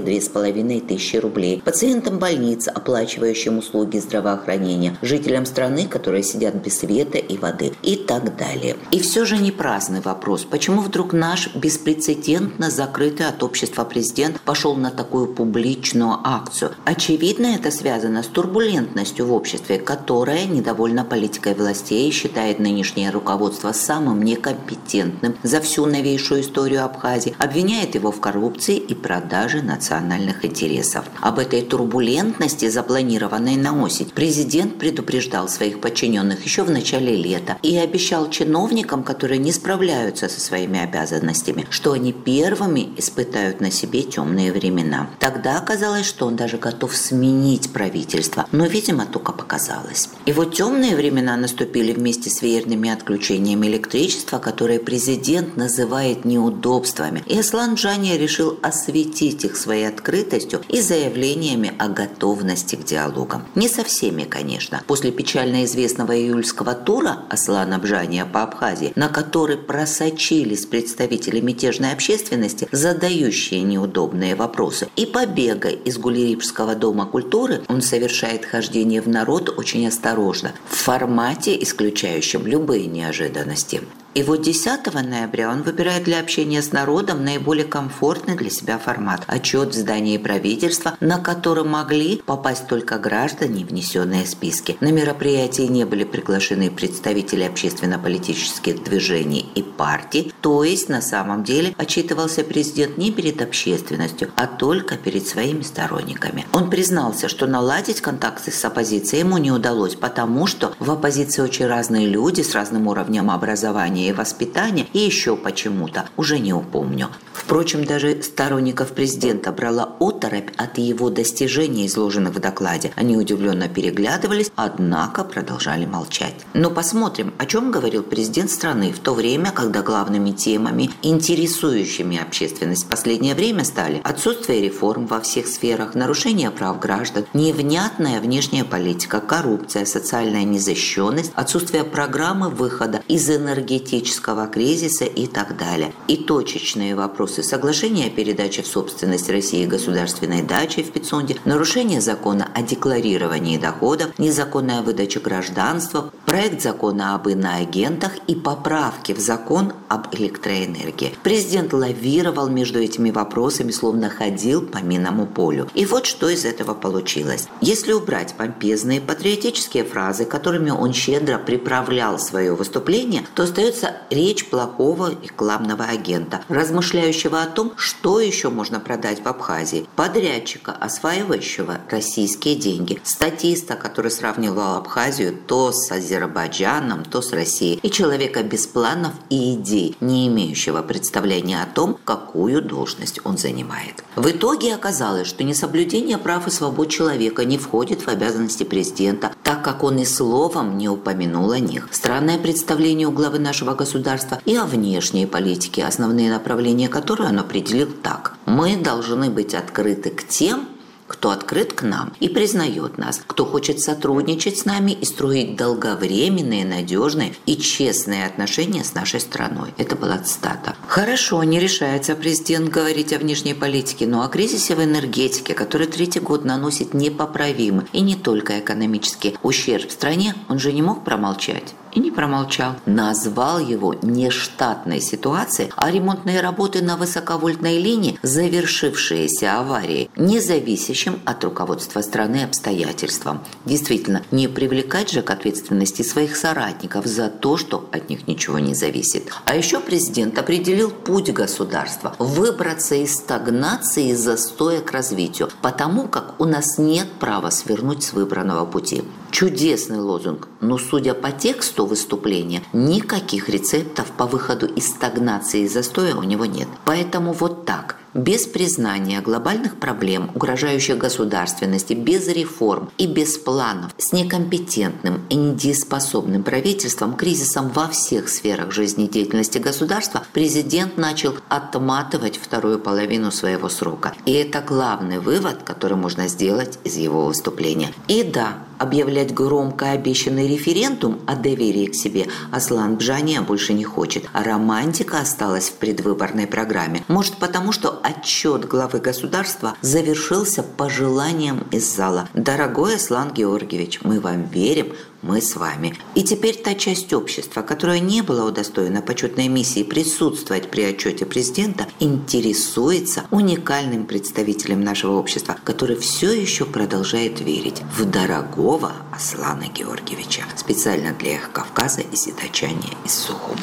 [SPEAKER 19] 2500 рублей, пациентам больниц, оплачивающим услуги здравоохранения, жителям страны, которые сидят без света и воды и так далее. И все же не праздный вопрос, почему вдруг наш беспрецедентно закрытый от общества президент пошел на такую публичную акцию. Очевидно, это связано с турбулентностью в обществе, которая недовольна политикой властей и считает нынешнее руководство самым некомпетентным за всю новейшую историю Абхазии, обвиняет его в коррупции и продаже национальных интересов. Об этой турбулентности, запланированной на осень, президент предупреждал своих подчиненных еще в начале лета и обещал чиновникам, которые не справляются со своими обязанностями, что они первыми испытают на себе темные времена. Тогда оказалось, что он даже готов сменить правительство, но, видимо, только показалось. И вот темные времена наступили вместе с веерными отключениями электричества, которые президент называет неудобствами, и Аслан Бжания решил осветить их своей открытостью и заявлениями о готовности к диалогам. Не со всеми, конечно. После печально известного июльского тура Аслана Бжания по Абхазии, на который просочились представители мятежной общественности, задающие неудобные вопросы, и побега из Гулерипского дома культуры, он совершает хождение в народ очень осторожно, в формате, исключающем любые неожиданности. И вот 10 ноября он выбирает для общения с народом наиболее комфортный для себя формат – отчет в здании правительства, на который могли попасть только граждане, внесенные в списки. На мероприятии не были приглашены представители общественно-политических движений и партий, то есть на самом деле отчитывался президент не перед общественностью, а только перед своими сторонниками. Он признался, что наладить контакты с оппозицией ему не удалось, потому что в оппозиции очень разные люди с разным уровнем образования и воспитания, и еще почему-то, уже не упомню. Впрочем, даже сторонников президента брала оторопь от его достижений, изложенных в докладе. Они удивленно переглядывались, однако продолжали молчать. Но посмотрим, о чем говорил президент страны в то время, когда главными темами, интересующими общественность в последнее время, стали отсутствие реформ во всех сферах, нарушение прав граждан, невнятная внешняя политика, коррупция, социальная незащищенность, отсутствие программы выхода из энергетического кризиса и так далее. И точечные вопросы: соглашение о передаче в собственность России государственной дачи в Пицунде, нарушение закона о декларировании доходов, незаконная выдача гражданства, проект закона об иноагентах и поправки в закон об электроэнергии. Президент лавировал между этими вопросами, словно ходил по минному полю. И вот что из этого получилось. Если убрать помпезные патриотические фразы, которыми он щедро приправлял свое выступление, то остается речь плохого рекламного агента, размышляющего о том, что еще можно продать в Абхазии, подрядчика, осваивающего российские деньги, статиста, который сравнивал Абхазию то с Азербайджаном, то с Россией, и человека без планов и идей, не имеющего представления о том, какую должность он занимает. В итоге оказалось, что несоблюдение прав и свобод человека не входит в обязанности президента, так как он и словом не упомянул о них. Странное представление у главы нашего государства и о внешней политике, основные направления которой он определил так: мы должны быть открыты к тем, кто открыт к нам и признает нас, кто хочет сотрудничать с нами и строить долговременные, надежные и честные отношения с нашей страной. Это была цитата. Хорошо, не решается президент говорить о внешней политике, но о кризисе в энергетике, который третий год наносит непоправимый и не только экономический ущерб в стране, он же не мог промолчать. И не промолчал. Назвал его не штатной ситуацией, а ремонтные работы на высоковольтной линии, завершившиеся аварией, не зависящим от руководства страны обстоятельствам. Действительно, не привлекать же к ответственности своих соратников за то, что от них ничего не зависит. А еще президент определил путь государства – выбраться из стагнации и застоя к развитию, потому как у нас нет права свернуть с выбранного пути. Чудесный лозунг, но, судя по тексту выступления, никаких рецептов по выходу из стагнации и застоя у него нет. Поэтому вот так, без признания глобальных проблем, угрожающих государственности, без реформ и без планов, с некомпетентным и недееспособным правительством, кризисом во всех сферах жизнедеятельности государства, президент начал отматывать вторую половину своего срока. И это главный вывод, который можно сделать из его выступления. И да, объявлять громко обещанный референдум о доверии к себе Аслан Бжания больше не хочет. А романтика осталась в предвыборной программе. Может, потому что отчет главы государства завершился пожеланием из зала. Дорогой Аслан Георгиевич, мы вам верим, мы с вами. И теперь та часть общества, которая не была удостоена почетной миссии присутствовать при отчете президента, интересуется уникальным представителем нашего общества, который все еще продолжает верить в дорогого Аслана Георгиевича. Специально для «Эхо Кавказа» из Итачани, из Сухума.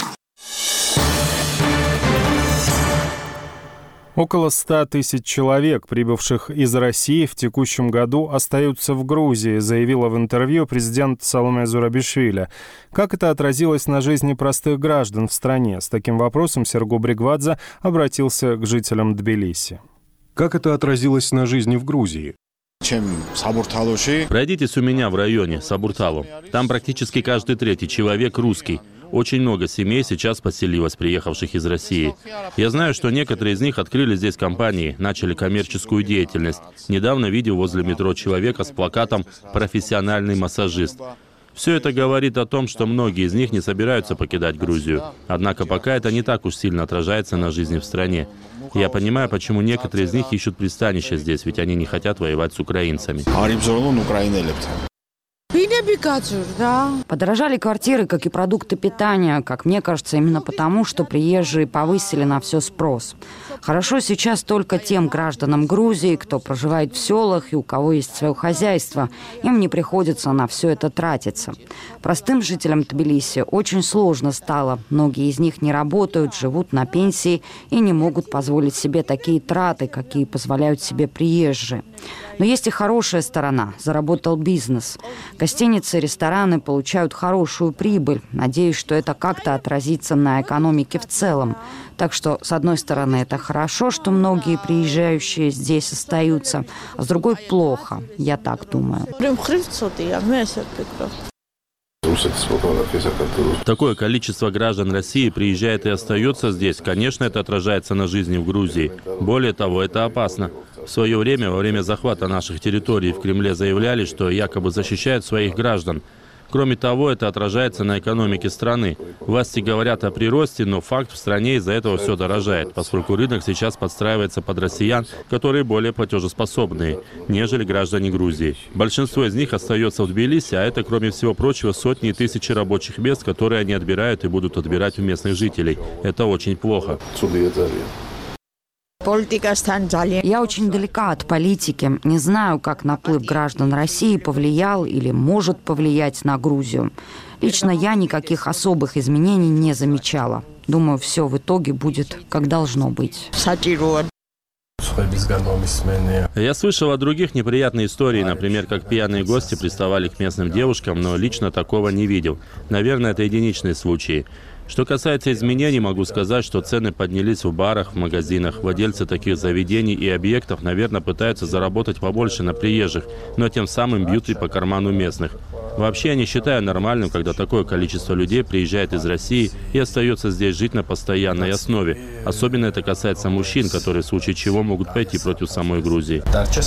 [SPEAKER 1] Около 100 тысяч человек, прибывших из России, в текущем году остаются в Грузии, заявила в интервью президент Саломе Зурабишвили. Как это отразилось на жизни простых граждан в стране? С таким вопросом Серго Бригвадзе обратился к жителям Тбилиси.
[SPEAKER 12] Как это отразилось на жизни в Грузии?
[SPEAKER 20] Пройдитесь у меня в районе Сабурталу. Там практически каждый третий человек русский. Очень много семей сейчас поселилось, приехавших из России. Я знаю, что некоторые из них открыли здесь компании, начали коммерческую деятельность. Недавно видел возле метро человека с плакатом «Профессиональный массажист». Все это говорит о том, что многие из них не собираются покидать Грузию. Однако пока это не так уж сильно отражается на жизни в стране. Я понимаю, почему некоторые из них ищут пристанище здесь, ведь они не хотят воевать с украинцами.
[SPEAKER 3] Подорожали квартиры, как и продукты питания, как мне кажется, именно потому, что приезжие повысили на все спрос. Хорошо сейчас только тем гражданам Грузии, кто проживает в селах и у кого есть свое хозяйство. Им не приходится на все это тратиться. Простым жителям Тбилиси очень сложно стало. Многие из них не работают, живут на пенсии и не могут позволить себе такие траты, какие позволяют себе приезжие. Но есть и хорошая сторона. Заработал бизнес. Гостиницы и рестораны получают хорошую прибыль. Надеюсь, что это как-то отразится на экономике в целом. Так что, с одной стороны, это хорошо, что многие приезжающие здесь остаются, а с другой – плохо. Я так думаю.
[SPEAKER 20] Такое количество граждан России приезжает и остается здесь. Конечно, это отражается на жизни в Грузии. Более того, это опасно. В свое время, во время захвата наших территорий в Кремле заявляли, что якобы защищают своих граждан. Кроме того, это отражается на экономике страны. Власти говорят о приросте, но факт: в стране из-за этого все дорожает, поскольку рынок сейчас подстраивается под россиян, которые более платежеспособные, нежели граждане Грузии. Большинство из них остается в Тбилиси, а это, кроме всего прочего, сотни и тысячи рабочих мест, которые они отбирают и будут отбирать у местных жителей. Это очень плохо.
[SPEAKER 3] Я очень далека от политики. Не знаю, как наплыв граждан России повлиял или может повлиять на Грузию. Лично я никаких особых изменений не замечала. Думаю, все в итоге будет, как должно быть.
[SPEAKER 20] Я слышал о других неприятных историях, например, как пьяные гости приставали к местным девушкам, но лично такого не видел. Наверное, это единичные случаи. Что касается изменений, могу сказать, что цены поднялись в барах, в магазинах. Владельцы таких заведений и объектов, наверное, пытаются заработать побольше на приезжих, но тем самым бьют и по карману местных. Вообще, я не считаю нормальным, когда такое количество людей приезжает из России и остается здесь жить на постоянной основе. Особенно это касается мужчин, которые в случае чего могут пойти против самой Грузии.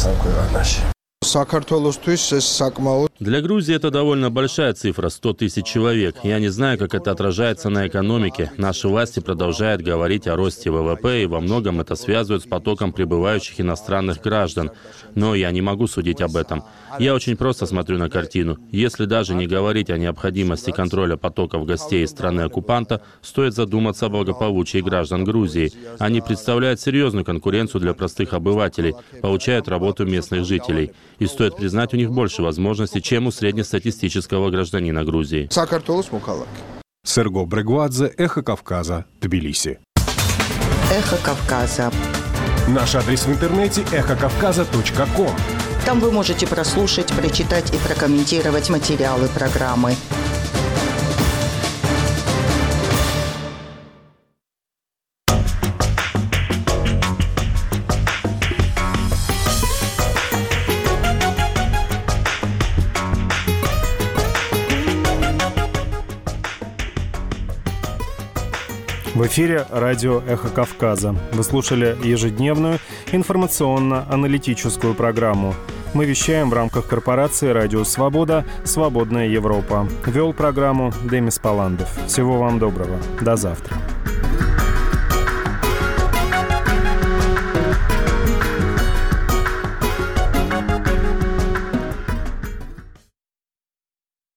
[SPEAKER 20] Для Грузии это довольно большая цифра – 100 тысяч человек. Я не знаю, как это отражается на экономике. Наши власти продолжают говорить о росте ВВП, и во многом это связывают с потоком прибывающих иностранных граждан. Но я не могу судить об этом. Я очень просто смотрю на картину. Если даже не говорить о необходимости контроля потоков гостей из страны-оккупанта, стоит задуматься о благополучии граждан Грузии. Они представляют серьезную конкуренцию для простых обывателей, получают работу местных жителей. И стоит признать, у них больше возможностей, чем у среднестатистического гражданина Грузии.
[SPEAKER 12] Серго Брегвадзе, Эхо Кавказа, Тбилиси.
[SPEAKER 11] Эхо Кавказа.
[SPEAKER 1] Наш адрес в интернете эхокавказа.ком.
[SPEAKER 11] Там вы можете прослушать, прочитать и прокомментировать материалы программы.
[SPEAKER 1] В эфире радио «Эхо Кавказа». Вы слушали ежедневную информационно-аналитическую программу. Мы вещаем в рамках корпорации «Радио Свобода. Свободная Европа». Вел программу Демис Паландов. Всего вам доброго. До завтра.